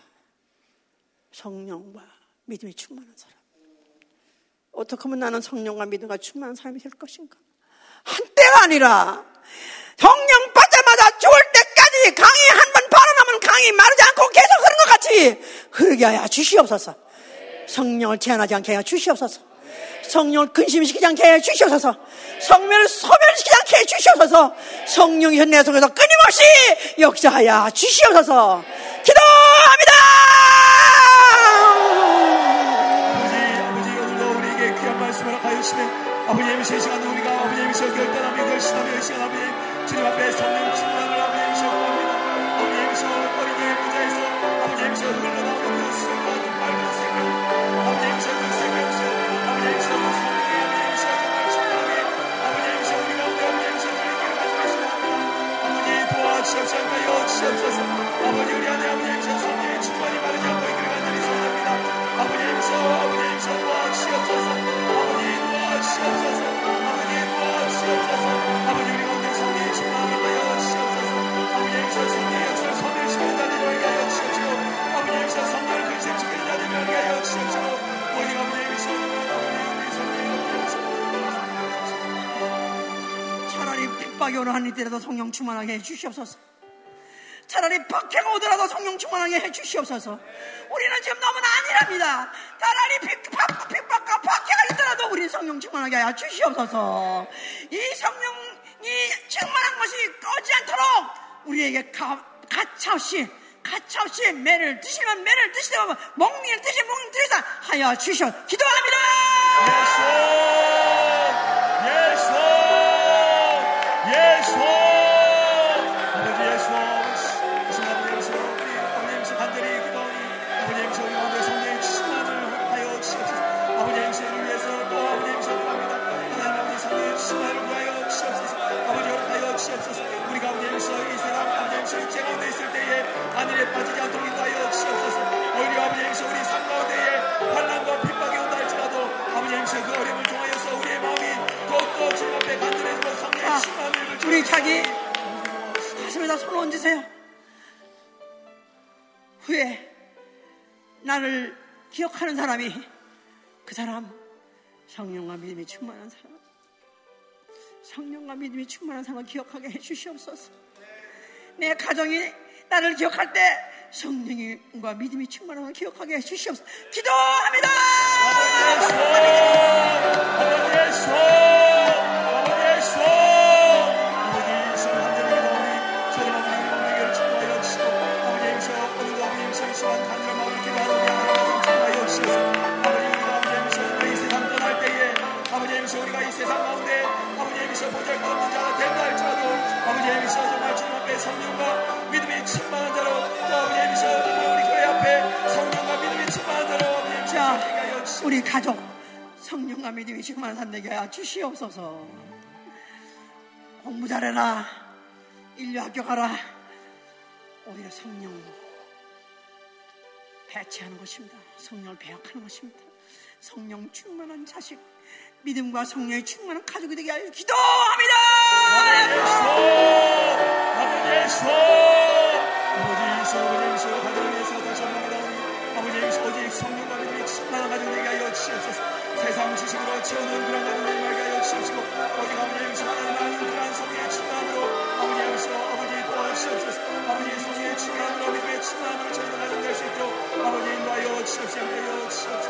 성령과 믿음이 충만한 사람. 어떻게 하면 나는 성령과 믿음과 충만한 사람이 될 것인가? 한때가 아니라 성령 받자마자 죽을 때까지 강이 한 번 발언하면 강이 마르지 않고 계속 흐르는 것 같이 흐르게 하여 주시옵소서. 성령을 제한하지 않게 하여 주시옵소서. 성령을 근심시키지 않게 해 주시옵소서. 성령을 소멸시키지 않게 해 주시옵소서. 성령이 내 속에서 끊임없이 역사하여 주시옵소서. 기도합니다. 아버지, 아버지 오늘도 우리에게 귀한 말씀을 하여주시네. 아버지님 이 시간에 우리가 아버지님이시여 결단하며 결심하며 이 시간 아버지 주님 앞에 성령 충만을 아버지님이시여 구합니다. 아버지님이시여 어린이의 모자에서 아버지님이시여 흘러나오는 그 수영과 그 맑은 생명 아버지님이시여 그 생명수요 아버지님이시여 그 성령의 아버지님이시여 정말 충만하게 아버지님이시여 우리 가운데 아버지님이시여 주님께를 가지고 있습니다. 아버지 도와주시옵소서 하여 주시옵소서. 아버지 우리 안에 아버지님이시여 성령의 충만이 마르지 않고 있기를 간절히 소원합니다. 아버지님이시여 아버지님이시여 도와주시옵소서. 아버지 도와주시옵소서. 아버지 도와주시옵소서. 아버지 우리 가운데 성령의 충만을 하여 주시옵소서. 아버지님이시여 성령의 역사를 소멸시키는 자들을 알게 하여 주시옵시고 아버지님이시여 성령을 근심시키는 자들을 알게 하여 주시옵시고 오직 아버지님이시여 아버지 성령의 차라리 핍박이 오는 한 이때라도 성령 충만하게 해 주시옵소서. 차라리 박해가 오더라도 성령 충만하게 해 주시옵소서. 우리는 지금 너무나 안일합니다. 차라리 핍박, 핍박과 박해가 있더라도 우리는 성령 충만하게 해 주시옵소서. 이 성령이 충만한 것이 꺼지 않도록 우리에게 가, 가차없이 가차없이 매를 드시면 매를 드시되 먹는 드시면 먹는 드시다 하여 주시옵. 기도합니다. 예수 예수 예수 아버지 예수 아버지 아버지님께서 간절히 기도하니 아버지님께서 우리 가운데 성령의 충만을 하여 주시옵소서. 아버지님께서를 위해서 또 아버지님께서 합니다. 하나님 아버지 성령의 충만을 구하여 주시옵소서. 아버지 허락하여 주시옵소서. 우리가 아버지님께서 이 세상 아버지님께서 이 죄 가운데 있을 때에 안일에 빠지지 않도록 인도하여 주시옵소서. 오히려 아버지님께서 우리 삶 가운데에 환난과 핍박이 온다 할지라도 아버지님께서 그 어려움을 통하여서 우리의 마음이 더욱더 주님 앞에 간절해지고 성령의 충만을 우리 자기 가슴에다 손을 얹으세요. 후에 나를 기억하는 사람이 그 사람 성령과 믿음이 충만한 사람 성령과 믿음이 충만한 사람을 기억하게 해 주시옵소서. 내 가정이 나를 기억할 때 성령과 믿음이 충만한 사람을 기억하게 해 주시옵소서. 기도합니다. 아버지 예수 아버지 예수 아버지 예수 아버지 예수 간절히 기도하니 저는 아버지 우리에게 축복하여 주시고 아버지 예수 오늘도 아버지 예수 이 시간 간절한 마음을 기도하는 우리 하나님 축복하여 주시옵소서. 아버지 우리가 아버지 예수 이 세상 떠날 때에 아버지 예수 우리가 이 세상 가운데 아버지 예수 보잘것없는 자가 된다 할지라도 아버지 예수 정말 주님 앞에 성령과 믿음이 충만한 자로 또 아버지 예수 정말 우리 교회 앞에 성령과 믿음이 충만한 자로 아버지 예수 하여 주시옵소서. 우리 가족 성령과 믿음이 충만한 사람 되게 하여 주시옵소서. 공부 잘해라, 인류 합격하라, 오히려 성령 배치하는 것입니다. 성령을 배역하는 것입니다. 성령 충만한 자식, 믿음과 성령이 충만한 가족이 되게 하여 기도합니다. 아버지 예수, 아버지 예수, 아버지 예수, 가정을 위해서 다시 한번 기도합니다. 아버지 예수, 오직 성령과 믿음이 충만한 가정 되게 하여 주시옵소서. 세상 지식으로 채우는 그런 가정 되게 하여 주시옵시고, 오직 아버지 예수 하나님 아는 그러한 성령의 충만함으로 아버지 예수, 아버지 도와주시옵소서. 아버지 성령의 충만함으로 믿음의 충만함으로 저희는 가정 될 수 있도록 아버지 인도하여 주시옵소서. 인도하여 주시옵소서.